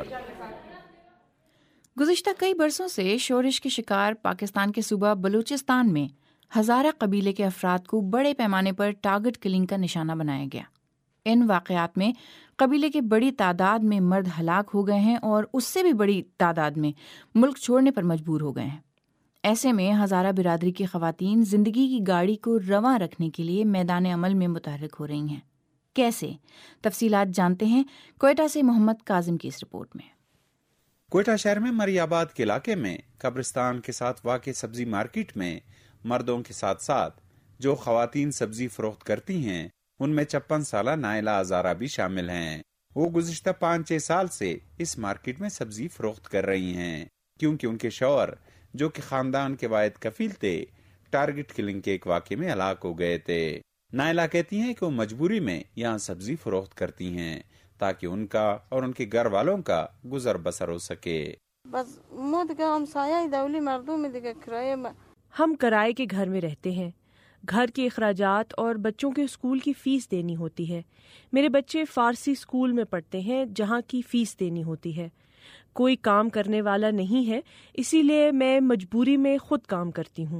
گزشتہ کئی برسوں سے شورش کے شکار پاکستان کے صوبہ بلوچستان میں ہزارہ قبیلے کے افراد کو بڑے پیمانے پر ٹارگٹ کلنگ کا نشانہ بنایا گیا. ان واقعات میں قبیلے کے بڑی تعداد میں مرد ہلاک ہو گئے ہیں اور اس سے بھی بڑی تعداد میں ملک چھوڑنے پر مجبور ہو گئے ہیں. ایسے میں ہزارہ برادری کی خواتین زندگی کی گاڑی کو رواں رکھنے کے لیے میدان عمل میں متحرک ہو رہی ہیں. کیسے؟ تفصیلات جانتے ہیں کوئٹہ سے محمد کاظم کی اس رپورٹ میں. کوئٹہ شہر میں مری آباد کے علاقے میں قبرستان کے ساتھ واقع سبزی مارکیٹ میں مردوں کے ساتھ ساتھ جو خواتین سبزی فروخت کرتی ہیں ان میں چھپن سالہ نائلہ ہزارہ بھی شامل ہیں. وہ گزشتہ پانچ چھ سال سے اس مارکیٹ میں سبزی فروخت کر رہی ہیں کیونکہ ان کے شوہر جو کہ خاندان کے واحد کفیل تھے ٹارگٹ کلنگ کے ایک واقعے میں ہلاک ہو گئے تھے. نائلہ کہتی ہیں کہ وہ مجبوری میں یہاں سبزی فروخت کرتی ہیں تاکہ ان کا اور ان کے گھر والوں کا گزر بسر ہو سکے. بس ہم سایہ دولی مردوں میں کرایہ ہم کرائے کے گھر میں رہتے ہیں. گھر کے اخراجات اور بچوں کے اسکول کی فیس دینی ہوتی ہے. میرے بچے فارسی اسکول میں پڑھتے ہیں جہاں کی فیس دینی ہوتی ہے. کوئی کام کرنے والا نہیں ہے, اسی لیے میں مجبوری میں خود کام کرتی ہوں.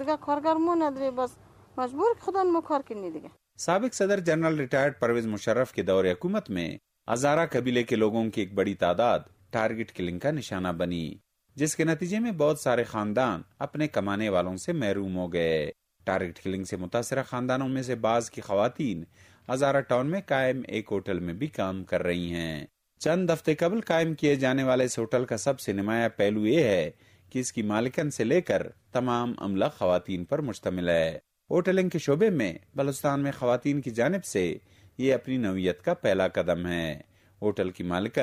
سابق صدر جنرل ریٹائرڈ پرویز مشرف کے دور حکومت میں ہزارہ قبیلے کے لوگوں کی ایک بڑی تعداد ٹارگٹ کلنگ کا نشانہ بنی, جس کے نتیجے میں بہت سارے خاندان اپنے کمانے والوں سے محروم ہو گئے. ٹارگٹ کلنگ سے متاثرہ خاندانوں میں سے بعض کی خواتین ہزارہ ٹاؤن میں قائم ایک ہوٹل میں بھی کام کر رہی ہیں. چند ہفتے قبل قائم کیے جانے والے اس ہوٹل کا سب سے نمایاں پہلو یہ ہے کہ اس کی مالکن سے لے کر تمام عملہ خواتین پر مشتمل ہے. ہوٹلنگ کے شعبے میں بلوچستان میں خواتین کی جانب سے یہ اپنی نوعیت کا پہلا قدم ہے. ہوٹل کی مالکن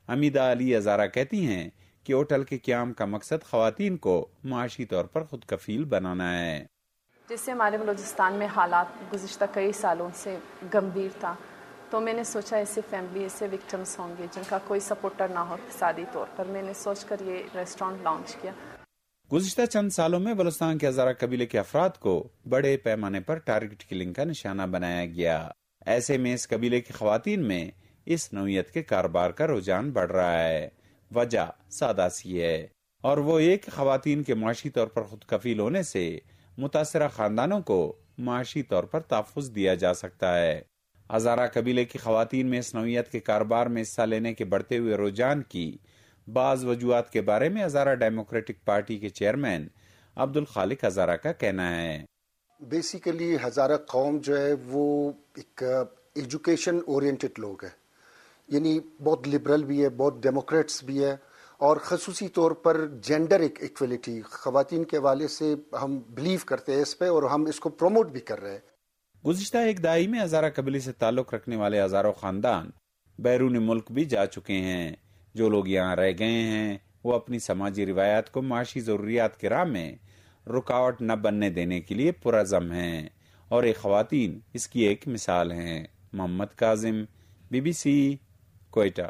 امیدہ علی ہزارہ کہتی ہیں کہ ہوٹل کے قیام کا مقصد خواتین کو معاشی طور پر خود کفیل بنانا ہے. جس سے ہمارے بلوچستان میں حالات گزشتہ کئی سالوں سے گمبھیر تھا، تو میں نے سوچا ایسے فیملی ایسے وکٹمس ہوں گے جن کا کوئی سپورٹر نہ ہو اقتصادی طور پر. میں نے سوچ کر یہ ریسٹورانٹ لانچ کیا. گزشتہ چند سالوں میں بلوچستان کے ہزارہ قبیلے کے افراد کو بڑے پیمانے پر ٹارگٹ کلنگ کا نشانہ بنایا گیا. ایسے میں اس قبیلے کی خواتین میں اس نوعیت کے کاروبار کا رجحان بڑھ رہا ہے. وجہ سادہ سی ہے، اور وہ یہ کہ خواتین کے معاشی طور پر خود کفیل ہونے سے متاثرہ خاندانوں کو معاشی طور پر تحفظ دیا جا سکتا ہے. ہزارہ قبیلے کی خواتین میں اس نوعیت کے کاروبار میں حصہ لینے کے بڑھتے ہوئے رجحان کی بعض وجوہات کے بارے میں ہزارہ ڈیموکریٹک پارٹی کے چیئرمین عبد الخالق ہزارہ کا کہنا ہے. بیسیکلی ہزارہ قوم جو ہے وہ ایک ایجوکیشن اورینٹڈ لوگ ہیں، یعنی بہت لبرل بھی ہے، بہت ڈیموکریٹس بھی ہے، اور خصوصی طور پر جینڈر ایکویلٹی خواتین کے حوالے سے ہم بلیو کرتے ہیں اس پہ، اور ہم اس کو پروموٹ بھی کر رہے ہیں. گزشتہ ایک دہائی میں ہزارہ قبیلے سے تعلق رکھنے والے ہزاروں خاندان بیرون ملک بھی جا چکے ہیں. جو لوگ یہاں رہ گئے ہیں وہ اپنی سماجی روایات کو معاشی ضروریات کے راہ میں رکاوٹ نہ بننے دینے کے لیے پرعزم ہیں، اور یہ خواتین اس کی ایک مثال ہیں. Muhammad Kazim, B B C, Quetta.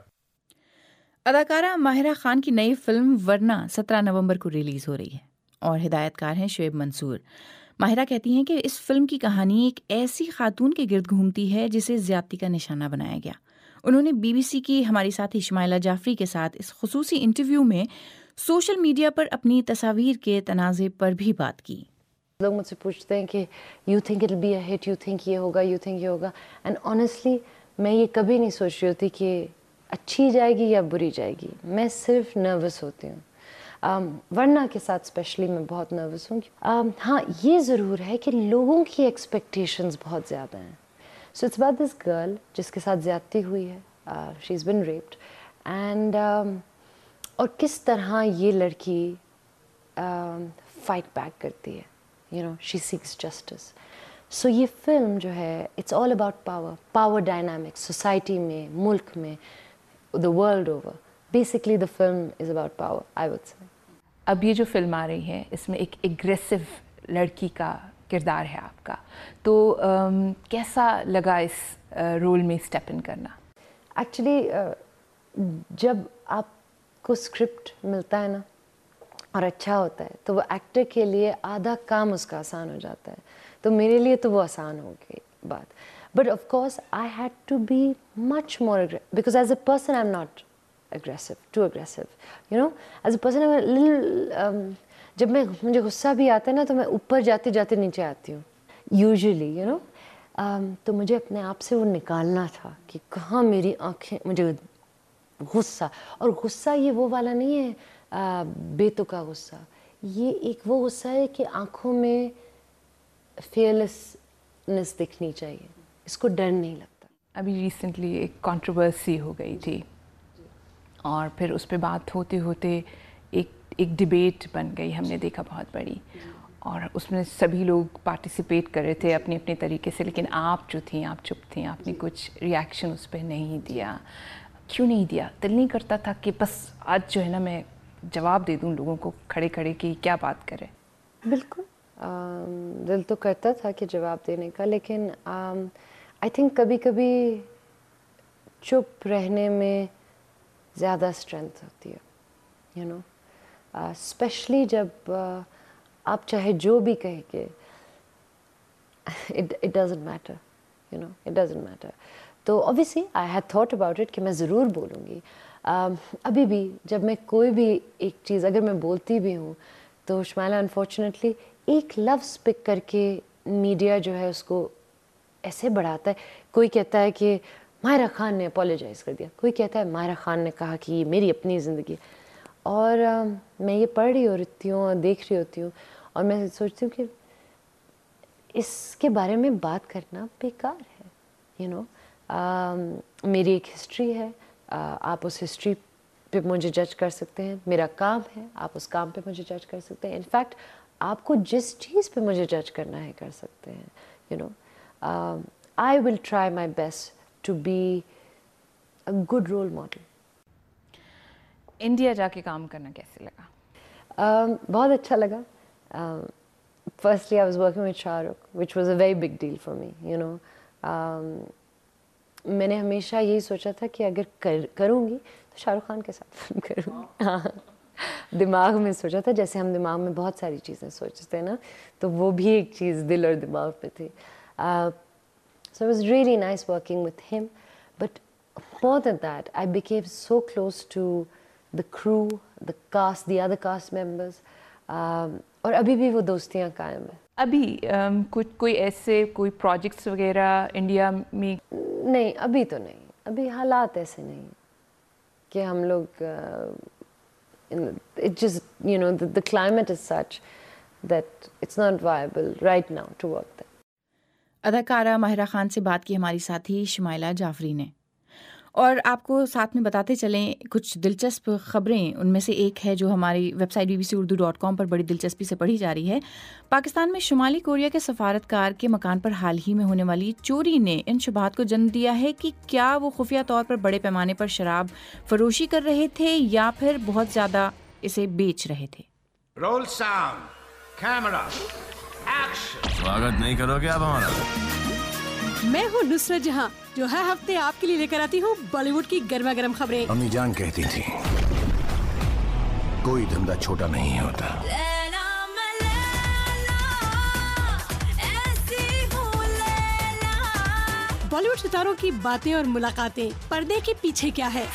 اداکارہ ماہرہ خان کی نئی فلم ورنہ سترہ نومبر کو ریلیز ہو رہی ہے اور ہدایت کار ہیں شعیب منصور. ماہرہ کہتی ہیں کہ اس فلم کی کہانی ایک ایسی خاتون کے گرد گھومتی ہے جسے زیادتی کا نشانہ بنایا گیا. انہوں نے بی بی سی کی ہماری ساتھی شمائلہ جعفری کے ساتھ اس خصوصی انٹرویو میں سوشل میڈیا پر اپنی تصاویر کے تنازع پر بھی بات کی. لوگ مجھ سے پوچھتے ہیں کہ you think it will be a hit, you think یہ ہوگا، یو تھنک یہ ہوگا، اینڈ آنیسٹلی میں یہ کبھی نہیں سوچ رہی ہوتی کہ اچھی جائے گی یا بری جائے گی. میں صرف نروس ہوتی ہوں. ورنہ کے ساتھ اسپیشلی میں بہت نروس ہوں. ہاں یہ ضرور ہے کہ لوگوں کی ایکسپیکٹیشنز بہت زیادہ ہیں. So it's about this girl جس کے ساتھ زیادتی ہوئی ہے، شی از بن ریپڈ، اینڈ اور کس طرح یہ لڑکی فائٹ بیک کرتی ہے، you know she seeks justice. So یہ فلم جو ہے it's all about power, power dynamics society میں، ملک میں، the world over. Basically the film is about power, I would say. اب یہ جو فلم آ رہی ہے اس میں ایک ایگریسو لڑکی کا کردار ہے آپ کا، تو کیسا لگا اس رول میں اسٹیپ ان کرنا؟ ایکچولی جب آپ کو اسکرپٹ ملتا ہے نا اور اچھا ہوتا ہے تو وہ ایکٹر کے لیے آدھا کام اس کا آسان ہو جاتا ہے. تو میرے لیے تو وہ آسان ہو گئی بات. But of course, I had to be much more aggressive because as a person, I'm not aggressive, too aggressive. You know, as a person, I'm a little. Um, جب میں مجھے غصہ بھی آتا ہے نا تو میں اوپر جاتے جاتے نیچے آتی ہوں. Usually, you know, um, تو مجھے اپنے آپ سے وہ نکالنا تھا کہ کہاں میری آنکھیں مجھے غصہ، اور غصہ یہ وہ والا نہیں ہے بے تکا غصہ. یہ ایک وہ غصہ ہے کہ آنکھوں میں fearlessness دکھنی چاہیے، اس کو ڈر نہیں لگتا. ابھی ریسنٹلی ایک کنٹروورسی ہو گئی تھی اور پھر اس پہ بات ہوتے ہوتے ایک ایک ڈبیٹ بن گئی، ہم نے دیکھا بہت بڑی، اور اس میں سبھی لوگ پارٹیسپیٹ کر رہے تھے اپنے اپنے طریقے سے، لیکن آپ جو تھیں آپ چپ تھیں، آپ نے کچھ ریاکشن اس پہ نہیں دیا. کیوں نہیں دیا؟ دل نہیں کرتا تھا کہ بس آج جو ہے نا میں جواب دے دوں لوگوں کو کھڑے کھڑے کہ کیا بات کرے؟ بالکل دل تو کرتا تھا کہ جواب دینے کا، لیکن آئی تھنک کبھی کبھی چپ رہنے میں زیادہ اسٹرینتھ ہوتی ہے، یو نو، اسپیشلی جب آپ چاہے جو بھی کہیں کہ it doesn't matter, you know, it doesn't matter. تو obviously I had thought about it کہ میں ضرور بولوں گی. ابھی بھی جب میں کوئی بھی ایک چیز اگر میں بولتی بھی ہوں تو شمائلہ انفارچونیٹلی ایک لفظ پک کر کے میڈیا جو ہے اس کو ایسے بڑھاتا ہے. کوئی کہتا ہے کہ ماہرہ خان نے اپولوجائز کر دیا، کوئی کہتا ہے ماہرہ خان نے کہا کہ یہ میری اپنی زندگی ہے. اور میں یہ پڑھ رہی ہوتی ہوں اور دیکھ رہی ہوتی ہوں اور میں سوچتی ہوں کہ اس کے بارے میں بات کرنا بیکار ہے. یو نو، میری ایک ہسٹری ہے، آپ اس ہسٹری پہ مجھے جج کر سکتے ہیں، میرا کام ہے، آپ اس کام پہ مجھے جج کر سکتے ہیں. انفیکٹ آپ کو جس چیز پہ مجھے جج کرنا ہے کر سکتے ہیں. You know, I will try my best to be a good role model. India جا کے کام کرنا کیسے لگا؟ um, بہت اچھا لگا. um, firstly I was working with Shah Rukh, which was a very big deal for me, you know. um, میں نے ہمیشہ یہی سوچا تھا کہ اگر کر, کروں گی تو شاہ رخ خان کے ساتھ فلم کروں گی. ہاں دماغ میں سوچا تھا، جیسے ہم دماغ میں بہت ساری چیزیں سوچتے ہیں نا، تو وہ بھی ایک چیز دل اور دماغ پہ تھی. So it was really nice working with ہم، but more than that I became so close to the crew, the cast, the other cast members, um, اور ابھی بھی وہ دوستیاں قائم ہیں. ابھی um, کچھ کوئی ایسے کوئی پروجیکٹس وغیرہ انڈیا میں؟ نہیں ابھی تو نہیں، ابھی حالات ایسے نہیں کہ ہم لوگ it just you know the, the climate is such that it's not viable right now to work there. اداکارہ ماہرہ خان سے بات کی ہماری ساتھی شمائلہ جعفری نے. اور آپ کو ساتھ میں بتاتے چلیں کچھ دلچسپ خبریں. ان میں سے ایک ہے جو ہماری website B B C Urdu dot com پر بڑی دلچسپی سے پڑھی جا رہی ہے. پاکستان میں شمالی کوریا کے سفارتکار کے مکان پر حال ہی میں ہونے والی چوری نے ان شبہات کو جنم دیا ہے کہ کیا وہ خفیہ طور پر بڑے پیمانے پر شراب فروشی کر رہے تھے یا پھر بہت زیادہ اسے بیچ رہے تھے. Roll sound camera action. سواگت نہیں کرو گے آپ ہمارا؟ میں ہوں نصرت جہاں جو ہر ہفتے آپ کے لیے لے کر آتی ہوں بالی ووڈ کی گرما گرم خبریں. امی جان کہتی تھی کوئی دھندا چھوٹا نہیں ہوتا. بالی ووڈ ستاروں کی باتیں اور ملاقاتیں، پردے کے پیچھے کیا ہے،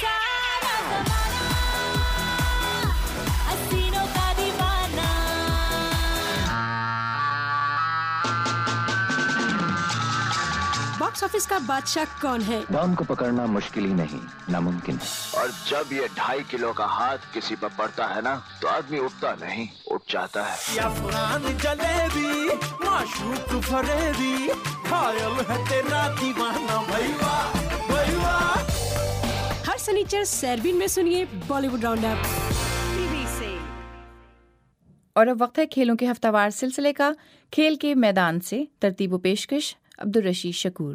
باکس آفس کا بادشاہ کون ہے. ڈان کو پکڑنا مشکل ہی نہیں، ناممکن. اور جب یہ ڈھائی کلو کا ہاتھ کسی پر پڑتا ہے نا تو آدمی اٹھتا نہیں، اٹھ جاتا ہے. افغان جلیبی معشوق فریبی خیال ہے تیرا دیوانہ بھائیوا بھائیوا. ہر سنیچر سیربین میں سنیے Bollywood round up T V سے. اور اب وقت ہے کھیلوں کے ہفتہ وار سلسلے کا. کھیل کے میدان سے ترتیب و پیشکش عبدالرشید شکور.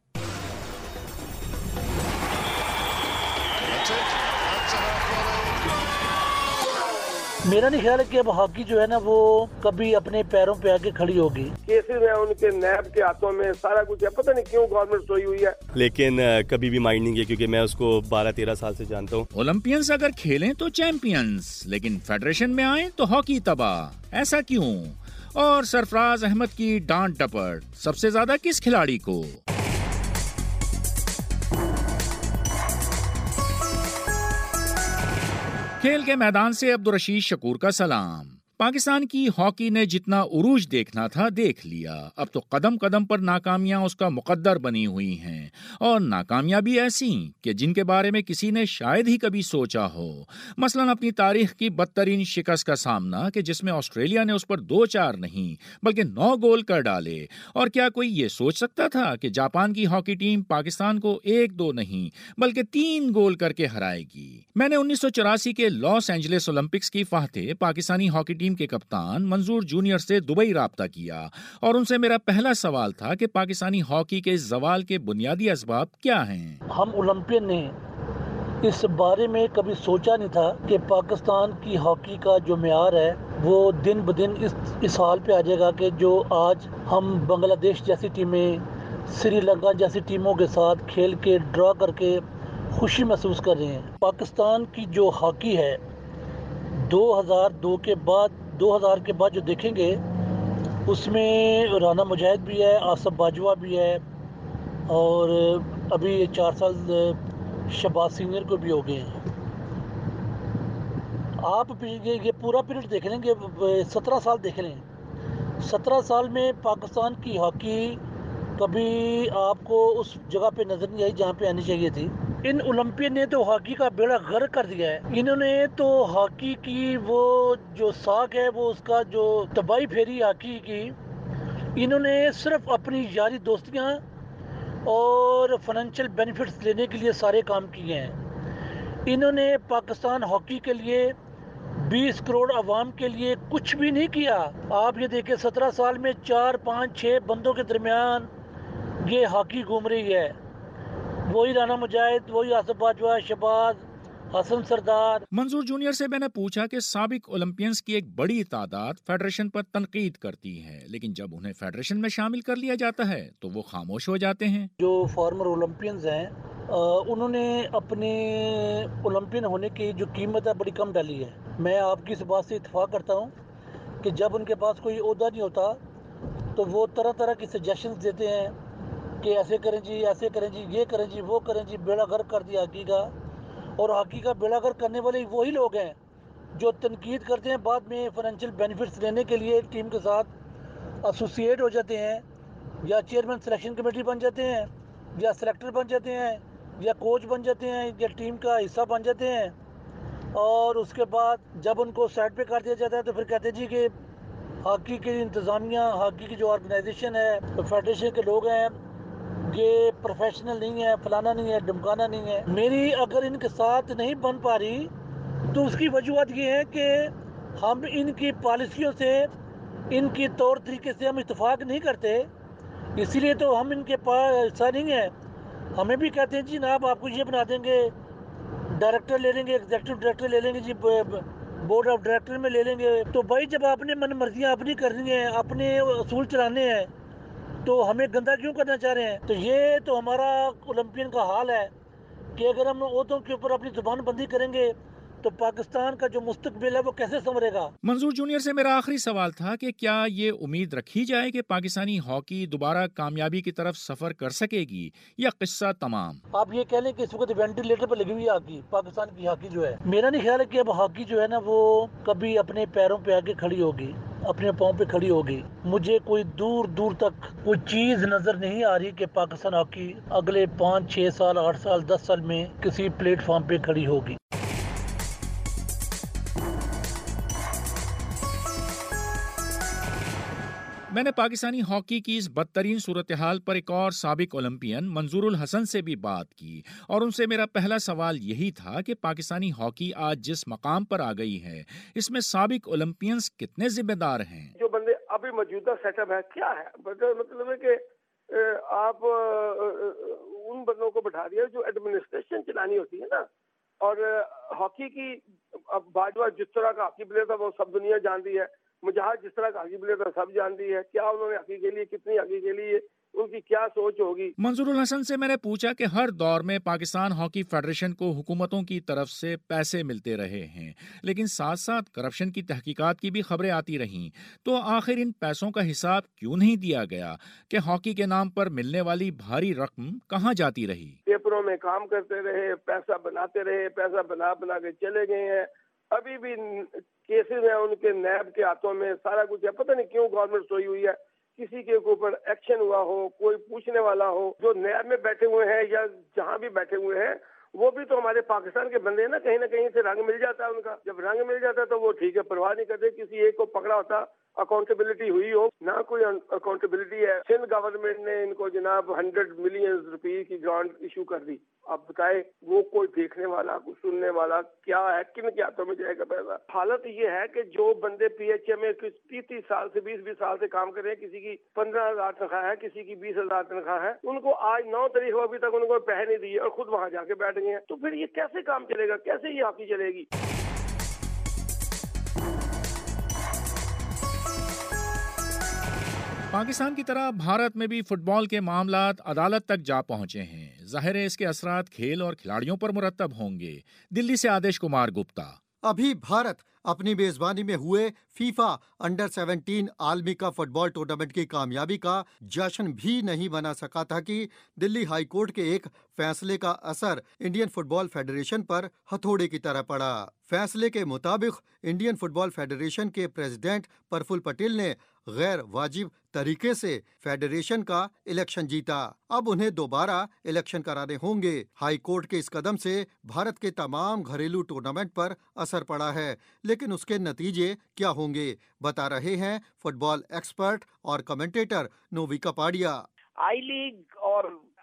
میرا نہیں خیال ہے کہ اب ہاکی جو ہے نا وہ کبھی اپنے پیروں پہ آ کے کھڑی ہوگی. کیسز ہے ان کے نیب کے ہاتھوں میں، سارا کچھ ہے، پتہ نہیں کیوں گورنمنٹ سوئی ہوئی ہے. لیکن کبھی بھی مائنڈ نہیں کیا کیونکہ میں اس کو بارہ تیرہ سال سے جانتا ہوں. اولمپئنز اگر کھیلیں تو چیمپئنز، لیکن فیڈریشن میں آئیں تو ہاکی تباہ. ایسا کیوں؟ اور سرفراز احمد کی ڈانٹ ڈپٹ سب سے زیادہ کس کھلاڑی کو؟ کھیل کے میدان سے عبدالرشید شکور کا سلام. پاکستان کی ہاکی نے جتنا عروج دیکھنا تھا دیکھ لیا. اب تو قدم قدم پر ناکامیاں اس کا مقدر بنی ہوئی ہیں، اور ناکامیاں بھی ایسی کہ جن کے بارے میں کسی نے شاید ہی کبھی سوچا ہو. مثلاً اپنی تاریخ کی بدترین شکست کا سامنا کہ جس میں آسٹریلیا نے اس پر دو چار نہیں بلکہ نو گول کر ڈالے. اور کیا کوئی یہ سوچ سکتا تھا کہ جاپان کی ہاکی ٹیم پاکستان کو ایک دو نہیں بلکہ تین گول کر کے ہرائے گی. میں نے انیس سو چوراسی کے لاس اینجلس اولمپکس کی فاتح پاکستانی ہاکی ٹیم کے کپتان منظور جونیئر سے دبئی رابطہ کیا اور ان سے میرا پہلا سوال تھا کہ پاکستانی ہاکی کے زوال کے بنیادی اسباب کیا ہیں. ہم اولمپئن نے اس بارے میں کبھی سوچا نہیں تھا کہ پاکستان کی ہاکی کا جو معیار ہے وہ دن بدن اس اس حال پہ آ جائے گا کہ جو آج ہم بنگلہ دیش جیسی ٹیمیں، سری لنکا جیسی ٹیموں کے ساتھ کھیل کے ڈرا کر کے خوشی محسوس کر رہے ہیں. پاکستان کی جو ہاکی ہے دو ہزار دو کے بعد دو ہزار کے بعد جو دیکھیں گے اس میں رانا مجاہد بھی ہے، آصف باجوہ بھی ہے، اور ابھی چار سال شہباز سینئر کو بھی ہو گئے ہیں. آپ یہ پورا پیریڈ دیکھ لیں گے، سترہ سال دیکھ لیں. سترہ سال میں پاکستان کی ہاکی کبھی آپ کو اس جگہ پہ نظر نہیں آئی جہاں پہ آنی چاہیے تھی. ان اولمپئن نے تو ہاکی کا بیڑا غرق کر دیا ہے. انہوں نے تو ہاکی کی وہ جو ساکھ ہے، وہ اس کا جو تباہی پھیری ہاکی کی، انہوں نے صرف اپنی یاری دوستیاں اور فائنینشیل بینیفٹس لینے کے لیے سارے کام کیے ہیں. انہوں نے پاکستان ہاکی کے لیے بیس کروڑ عوام کے لیے کچھ بھی نہیں کیا. آپ یہ دیکھیں سترہ سال میں چار پانچ چھ بندوں کے درمیان یہ ہاکی گھوم رہی ہے. وہی رانا مجاہد، وہی آصف باجوہ، شہباز، हसन सरदार। मंजूर जूनियर से मैंने पूछा कि साबिक ओलंपियंस की एक बड़ी तादाद फेडरेशन पर तनकीद करती है, लेकिन जब उन्हें फेडरेशन में शामिल कर लिया जाता है तो वो खामोश हो जाते हैं। जो फॉर्मर ओलंपियंस हैं उन्होंने अपने ओलंपियन होने की जो कीमत है बड़ी कम डाली है। मैं आपकी इस बात से इत्तेफाक करता हूँ कि जब उनके पास कोई ओहदा नहीं होता तो वो तरह तरह की सजेशंस देते हैं कि ऐसे करें जी, ऐसे करें जी, ये करें जी, वो करें जी, बेड़ा गर्क कर दिया हॉकी का। और हॉकी का बेड़ा गर्क करने वाले वही लोग हैं जो तनकीद करते हैं, बाद में फाइनेंशियल बेनिफिट्स लेने के लिए टीम के साथ एसोसिएट हो जाते हैं, या चेयरमैन सिलेक्शन कमेटी बन जाते हैं, या सेलेक्टर बन जाते हैं, या कोच बन जाते हैं, या टीम का हिस्सा बन जाते हैं। और उसके बाद जब उनको साइड पे कर दिया जाता है तो फिर कहते हैं जी कि हॉकी की इंतज़ामिया, हॉकी की जो ऑर्गेनाइजेशन है, फेडरेशन के लोग हैं, ये प्रोफेशनल नहीं है, फलाना नहीं है, ढमकाना नहीं है। मेरी अगर इनके साथ नहीं बन पा रही तो उसकी वजूहत ये है कि हम इनकी पॉलिसियों से, इनकी तौर तरीके से हम इत्तेफाक नहीं करते, इसीलिए तो हम इनके पास हिस्सा नहीं है। हमें भी कहते हैं जी ना, आप आपको ये बना देंगे, डायरेक्टर ले लेंगे, एग्जीक्यूटिव डायरेक्टर ले लेंगे जी, बोर्ड ऑफ डायरेक्टर में ले लेंगे। तो भाई जब आपने मन मर्जियाँ अपनी करनी है, अपने असूल चलाने हैं, तो हमें गंदा क्यों करना चाह रहे हैं? तो ये तो हमारा ओलंपियन का हाल है कि अगर हम ओहदों के ऊपर अपनी जुबान बंदी करेंगे तो पाकिस्तान का जो मुस्तकबिल है वो कैसे संवरेगा। मंजूर जूनियर से मेरा आखिरी सवाल था कि क्या ये उम्मीद रखी जाए कि पाकिस्तानी हॉकी दोबारा कामयाबी की तरफ सफर कर सकेगी, या किस्सा तमाम? आप ये कह लें कि इस वक्त वेंटिलेटर पर लगी हुई है हॉकी, पाकिस्तान की हॉकी जो है। मेरा नहीं ख्याल है कि अब हॉकी जो है ना वो कभी अपने पैरों पे आके खड़ी होगी, अपने पाँव पे खड़ी होगी। मुझे कोई दूर दूर तक कोई चीज नजर नहीं आ रही कि पाकिस्तान हॉकी अगले पाँच छह साल, आठ साल, दस साल में किसी प्लेटफॉर्म पे खड़ी होगी। मैंने पाकिस्तानी हॉकी की इस बदतरीन सूरत हाल पर एक और साबिक ओलंपियन मंजूरुल हसन से भी बात की, और उनसे मेरा पहला सवाल यही था कि पाकिस्तानी हॉकी आज जिस मकाम पर आ गई है, इसमें साबिक ओलंपियंस कितने जिम्मेदार हैं? जो बंदे अभी मौजूदा सेटअप है क्या है, मतलब है कि आप उन बंदों को बैठा दिया जो एडमिनिस्ट्रेशन चलानी होती है ना। और हॉकी की बाजवा जिस तरह का हॉकी प्लेयर था वो सब दुनिया जानती है, मुजाहिद जिस तरह का हॉकी प्लेयर था सब जानती है। क्या उन्होंने हॉकी के लिए, कितनी हॉकी के लिए, उनकी क्या सोच होगी। मंजूरुल हसन से मैंने पूछा कि हर दौर में पाकिस्तान हॉकी फेडरेशन को हुकूमतों की तरफ से पैसे मिलते रहे हैं, लेकिन साथ साथ करप्शन की तहकीकात की भी खबरें आती रहीं, तो आखिर इन पैसों का हिसाब क्यों नहीं दिया गया कि हॉकी के नाम पर मिलने वाली भारी रकम कहाँ जाती रही? पेपरों में काम करते रहे, पैसा बनाते रहे, पैसा बना बना के चले गए हैं। अभी भी केसेस हैं उनके नैब के हाथों में, सारा कुछ है। पता नहीं क्यों गवर्नमेंट सोई हुई है, किसी के ऊपर एक्शन हुआ हो, कोई पूछने वाला हो। जो नैब में बैठे हुए हैं या जहाँ भी बैठे हुए हैं वो भी तो हमारे पाकिस्तान के बंदे हैं ना, कहीं ना कहीं से रंग मिल जाता है उनका। जब रंग मिल जाता है तो वो ठीक है, परवाह नहीं करते। किसी एक को पकड़ा होता, अकाउंटेबिलिटी हुई हो ना, कोई अकाउंटेबिलिटी है। सिंध गवर्नमेंट ने इनको जनाब हंड्रेड मिलियन रुपए की ग्रांट इशू कर दी। आप बताए वो कोई देखने वाला, कुछ सुनने वाला क्या है, किन के हाथों में जाएगा पैसा। हालत ये है कि जो बंदे पीएचए में तीस तीस साल से बीस बीस साल से काम कर रहे हैं, किसी की पंद्रह हजार तनख्वाह है, किसी की बीस हजार तनख्वाह है, उनको आज नौ तारीख हो अभी तक उनको पैसे नहीं दिए और खुद वहाँ जाके बैठ गए हैं। तो फिर ये कैसे काम चलेगा, कैसे ये हॉकी चलेगी? पाकिस्तान की तरह भारत में भी फुटबॉल के मामलात अदालत तक जा पहुंचे हैं। जाहिर है इसके असरात खेल और खिलाड़ियों पर मुरतब होंगे। दिल्ली से आदेश कुमार गुप्ता। अभी भारत अपनी मेजबानी में हुए फीफा अंडर सेवनटीन आलमी कप फुटबॉल टूर्नामेंट की कामयाबी का जश्न भी नहीं बना सका था कि दिल्ली हाई कोर्ट के एक फैसले का असर इंडियन फुटबॉल फेडरेशन पर हथौड़े की तरह पड़ा। फैसले के मुताबिक इंडियन फुटबॉल फेडरेशन के प्रेसिडेंट प्रफुल्ल पटेल ने गैर वाजिब तरीके से फेडरेशन का इलेक्शन जीता। अब उन्हें दोबारा इलेक्शन कराने होंगे। हाई कोर्ट के इस कदम से भारत के तमाम घरेलू टूर्नामेंट पर असर पड़ा है, लेकिन उसके नतीजे क्या होंगे, बता रहे हैं फुटबॉल एक्सपर्ट और commentator Novy Kapadia. I league और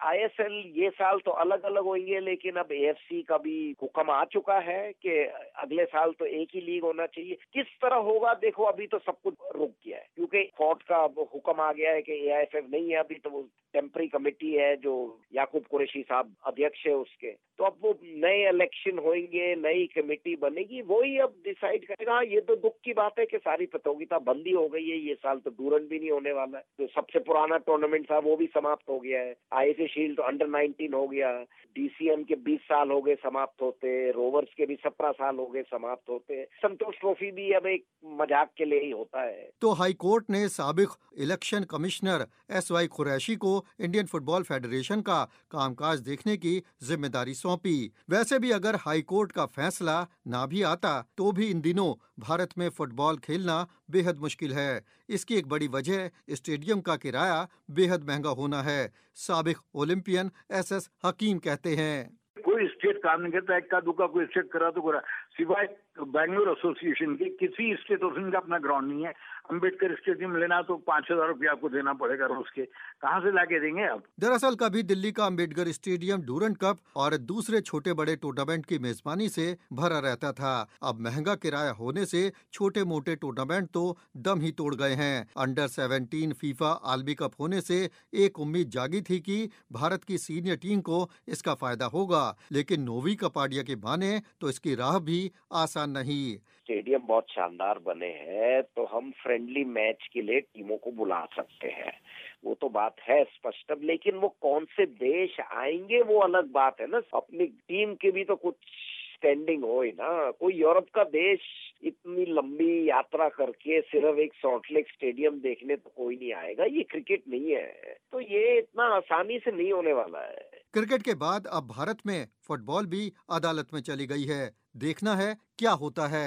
آئی ایس ایل یہ سال تو الگ الگ ہوئیں گے، لیکن اب اے ایف سی کا بھی حکم آ چکا ہے کہ اگلے سال تو ایک ہی لیگ ہونا چاہیے. کس طرح ہوگا دیکھو، ابھی تو سب کچھ رک گیا ہے کیونکہ کورٹ کا حکم آ گیا ہے کہ اے آئی ایف ایف نہیں ہے ابھی، تو وہ ٹیمپری کمیٹی ہے جو یعقوب قریشی صاحب ادھیکش ہے اس کے، تو اب وہ نئے الیکشن ہوئیں گے، نئی کمیٹی بنے گی، وہی اب ڈیسائیڈ کرے گا. یہ تو دکھ کی بات ہے کہ ساری پرتیوگتا بندی ہو گئی ہے، یہ سال تو ڈورنٹ بھی نہیں ہونے والا ہے. جو سب سے پرانا ٹورنامنٹ تھا وہ بھی سماپت ہو گیا ہے. آئی سی شیلڈ تو انڈر نائنٹین ہو گیا، ڈی سی ایم کے بیس سال ہو گئے سماپت ہوتے، روورز کے بھی سترہ سال ہو گئے سماپت ہوتے. سنتوش ٹرافی بھی اب ایک مذاق کے لیے ہی ہوتا ہے. تو ہائی کورٹ نے سابق election commissioner S Y Qureshi کو انڈین فٹ بال فیڈریشن کا کام کاج دیکھنے کی ذمہ داری سونپی. ویسے بھی اگر ہائی کورٹ کا فیصلہ نہ بھی آتا تو بھی ان دنوں بھارت میں فٹ بال کھیلنا بے حد مشکل ہے. اس کی ایک بڑی وجہ اسٹیڈیم کا کرایہ بے حد مہنگا ہونا ہے. سابق اولمپئن ایس ایس حکیم کہتے ہیں کوئی اسٹیٹ کام نہیں کرتا، ایک کا دکا کوئی اسٹیٹ کرا تو کرا، سوائے بنگلور ایسوسی ایشن کے کسی اسٹیٹ ایسوسیشن کا اپنا گراؤنڈ نہیں ہے. امبیڈکر اسٹیڈیم لینا تو پانچ ہزار روپیہ آپ کو دینا پڑے گا روز کے، کہاں سے لا کے دیں گے آپ؟ دراصل کبھی دلی کا امبیڈکر اسٹیڈیم ڈورنٹ کپ اور دوسرے چھوٹے بڑے ٹورنامنٹ کی میزبانی سے بھرا رہتا تھا. اب مہنگا کرایہ ہونے سے چھوٹے موٹے ٹورنامنٹ تو دم ہی توڑ گئے ہیں. انڈر سیونٹین فیفا عالمی کپ ہونے سے ایک امید جاگی تھی کہ بھارت کی سینئر ٹیم کو اس کا فائدہ ہوگا، لیکن نووی کپاڈیا کی مانے تو اس کی راہ بھی آسان نہیں. اسٹیڈیم بہت شاندار بنے ہیں تو ہم فرینڈلی میچ کے لیے ٹیموں کو بلا سکتے ہیں، وہ تو بات ہے اسپشٹ، لیکن وہ کون سے دیش آئیں گے وہ الگ بات ہے نا. اپنی ٹیم کے بھی تو کچھ اسٹینڈنگ ہوئی نا. کوئی یورپ کا دیش اتنی لمبی یاترا کر کے صرف ایک سالٹ لیک اسٹیڈیم دیکھنے تو کوئی نہیں آئے گا. یہ کرکٹ نہیں ہے، تو یہ اتنا آسانی سے نہیں ہونے والا ہے. کرکٹ کے بعد اب بھارت میں فٹ بال بھی عدالت میں چلی گئی ہے. دیکھنا ہے کیا ہوتا ہے.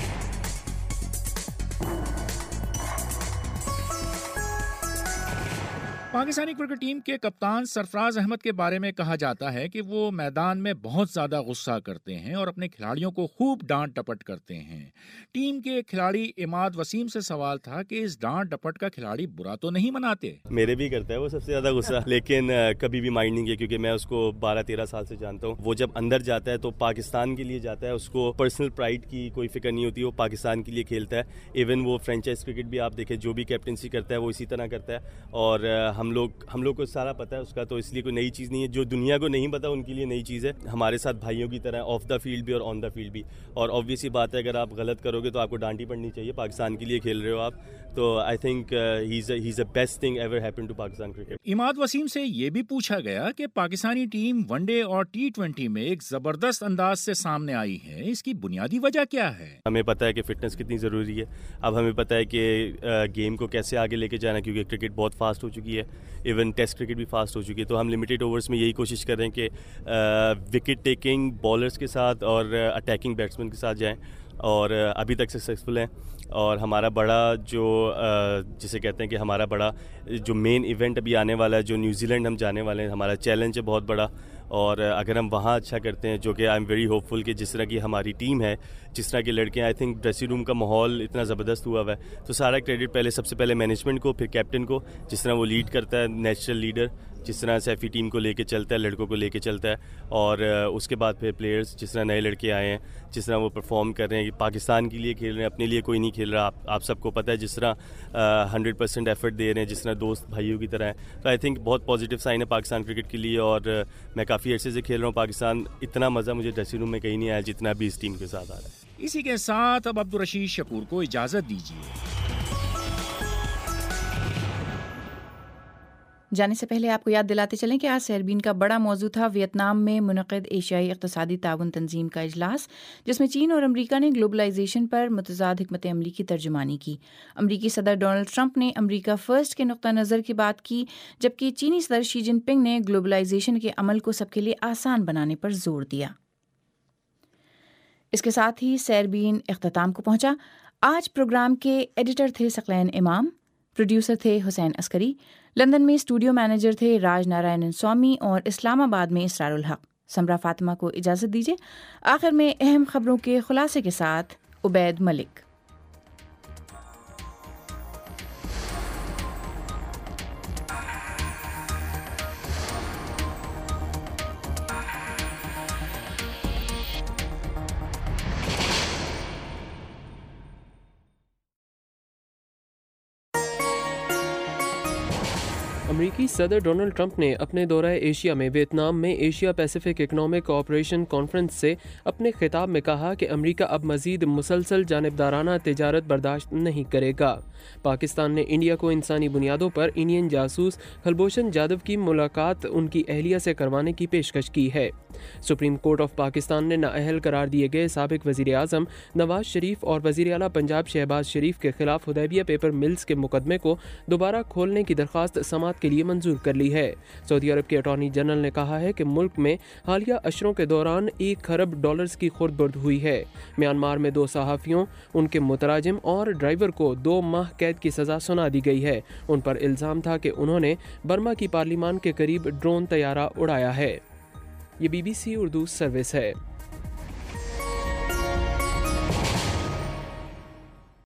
پاکستانی کرکٹ ٹیم کے کپتان سرفراز احمد کے بارے میں کہا جاتا ہے کہ وہ میدان میں بہت زیادہ غصہ کرتے ہیں اور اپنے کھلاڑیوں کو خوب ڈانٹ ڈپٹ کرتے ہیں. ٹیم کے کھلاڑی اماد وسیم سے سوال تھا کہ اس ڈانٹ ڈپٹ کا کھلاڑی برا تو نہیں مناتے؟ میرے بھی کرتا ہے وہ سب سے زیادہ غصہ، لیکن کبھی بھی مائنڈ نہیں کیا کیونکہ میں اس کو بارہ تیرہ سال سے جانتا ہوں. وہ جب اندر جاتا ہے تو پاکستان کے لیے جاتا ہے، اس کو پرسنل پرائڈ کی کوئی فکر نہیں ہوتی، وہ پاکستان کے لیے کھیلتا ہے. ایون وہ فرینچائز کرکٹ بھی آپ دیکھیں، جو بھی کیپٹنسی کرتا ہے وہ اسی طرح کرتا ہے. اور ہم لوگ ہم لوگ کو سارا پتہ ہے اس کا، تو اس لیے کوئی نئی چیز نہیں ہے. جو دنیا کو نہیں پتا ان کے لیے نئی چیز ہے. ہمارے ساتھ بھائیوں کی طرح آف دا فیلڈ بھی اور آن دا فیلڈ بھی. اور آبویس ہی بات ہے اگر آپ غلط کرو گے تو آپ کو ڈانٹی پڑنی چاہیے. پاکستان کے لیے کھیل رہے ہو آپ، تو I think he is a best thing ever happen to Pakistan cricket. Imad Wasim سے یہ بھی پوچھا گیا کہ پاکستانی ٹیم ون ڈے اور ٹی ٹوینٹی میں ایک زبردست انداز سے سامنے آئی ہے، اس کی بنیادی وجہ کیا ہے؟ ہمیں پتہ ہے کہ فٹنس کتنی ضروری ہے. اب ہمیں پتہ ہے کہ گیم کو کیسے آگے لے کے جانا، کیونکہ کرکٹ بہت فاسٹ ہو چکی ہے، ایون ٹیسٹ کرکٹ بھی فاسٹ ہو چکی ہے. تو ہم لمیٹیڈ اوورس میں یہی کوشش کر رہے ہیں کہ وکٹ ٹیکنگ بالرز کے ساتھ اور اٹیکنگ بیٹسمین کے ساتھ جائیں، اور ابھی تک سکسیزفل ہیں. اور ہمارا بڑا جو جسے کہتے ہیں کہ ہمارا بڑا جو مین ایونٹ ابھی آنے والا ہے، جو نیوزی لینڈ ہم جانے والے ہیں، ہمارا چیلنج ہے بہت بڑا. اور اگر ہم وہاں اچھا کرتے ہیں، جو کہ I am very hopeful کہ جس طرح کی ہماری ٹیم ہے، جس طرح کے لڑکے ہیں، آئی تھنک ڈریسنگ روم کا ماحول اتنا زبردست ہوا ہوا ہے. تو سارا کریڈٹ پہلے سب سے پہلے مینجمنٹ کو، پھر کیپٹن کو، جس طرح وہ لیڈ کرتا ہے، نیچرل لیڈر جس طرح سیفی ٹیم کو لے کے چلتا ہے، لڑکوں کو لے کے چلتا ہے. اور اس کے بعد پھر پلیئرز جس طرح نئے لڑکے آئے ہیں، جس طرح وہ پرفارم کر رہے ہیں، پاکستان کے لیے کھیل رہے ہیں، اپنے لیے کوئی نہیں کھیل رہا. آپ آپ سب کو پتہ ہے جس طرح ہنڈریڈ پرسینٹ ایفرٹ دے رہے ہیں، جس طرح دوست بھائیوں کی طرح ہے. تو آئی تھنک بہت پازیٹیو سائن ہے پاکستان کرکٹ کے لیے. اور میں کافی عرصے سے کھیل رہا ہوں پاکستان، اتنا مزہ مجھے ڈریسنگ روم میں کہیں نہیں آیا جتنا بھی اس ٹیم کے ساتھ آ رہا ہے. اسی کے ساتھ اب عبدالرشید شکور کو اجازت دیجیے. جانے سے پہلے آپ کو یاد دلاتے چلیں کہ آج سیربین کا بڑا موضوع تھا ویتنام میں منعقد ایشیائی اقتصادی تعاون تنظیم کا اجلاس، جس میں چین اور امریکہ نے گلوبلائزیشن پر متضاد حکمت عملی کی ترجمانی کی. امریکی صدر ڈونلڈ ٹرمپ نے امریکہ فرسٹ کے نقطہ نظر کی بات کی، جبکہ چینی صدر شی جن پنگ نے گلوبلائزیشن کے عمل کو سب کے لیے آسان بنانے پر زور دیا. اس کے ساتھ ہی سیربین اختتام کو پہنچا. آج پروگرام کے ایڈیٹر تھے ثقلین امام، پروڈیوسر تھے حسین عسکری، لندن میں اسٹوڈیو مینیجر تھے راج نارائن سوامی اور اسلام آباد میں اسرار الحق. سمرا فاطمہ کو اجازت دیجیے. آخر میں اہم خبروں کے خلاصے کے ساتھ عبید ملک. امریکی صدر ڈونلڈ ٹرمپ نے اپنے دورہ ایشیا میں ویتنام میں Asia Pacific economic cooperation conference سے اپنے خطاب میں کہا کہ امریکہ اب مزید مسلسل جانبدارانہ تجارت برداشت نہیں کرے گا۔ پاکستان نے انڈیا کو انسانی بنیادوں پر انڈین جاسوس کلبھوشن جادھو کی ملاقات ان کی اہلیہ سے کروانے کی پیشکش کی ہے۔ سپریم کورٹ آف پاکستان نے نااہل قرار دیے گئے سابق وزیر اعظم نواز شریف اور وزیر اعلیٰ پنجاب شہباز شریف کے خلاف حدیبیہ پیپر ملز کے مقدمے کو دوبارہ کھولنے کی درخواست سماعت کے لیے منظور کر لی ہے۔ سعودی عرب کے اٹارنی جنرل نے کہا ہے کہ ملک میں حالیہ اشروں کے دوران ایک کھرب ڈالرز کی خورد برد ہوئی ہے۔ میانمار میں دو صحافیوں، ان کے متراجم اور ڈرائیور کو دو ماہ قید کی سزا سنا دی گئی ہے۔ ان پر الزام تھا کہ انہوں نے برما کی پارلیمان کے قریب ڈرون طیارہ اڑایا ہے۔ یہ B B C Urdu service ہے۔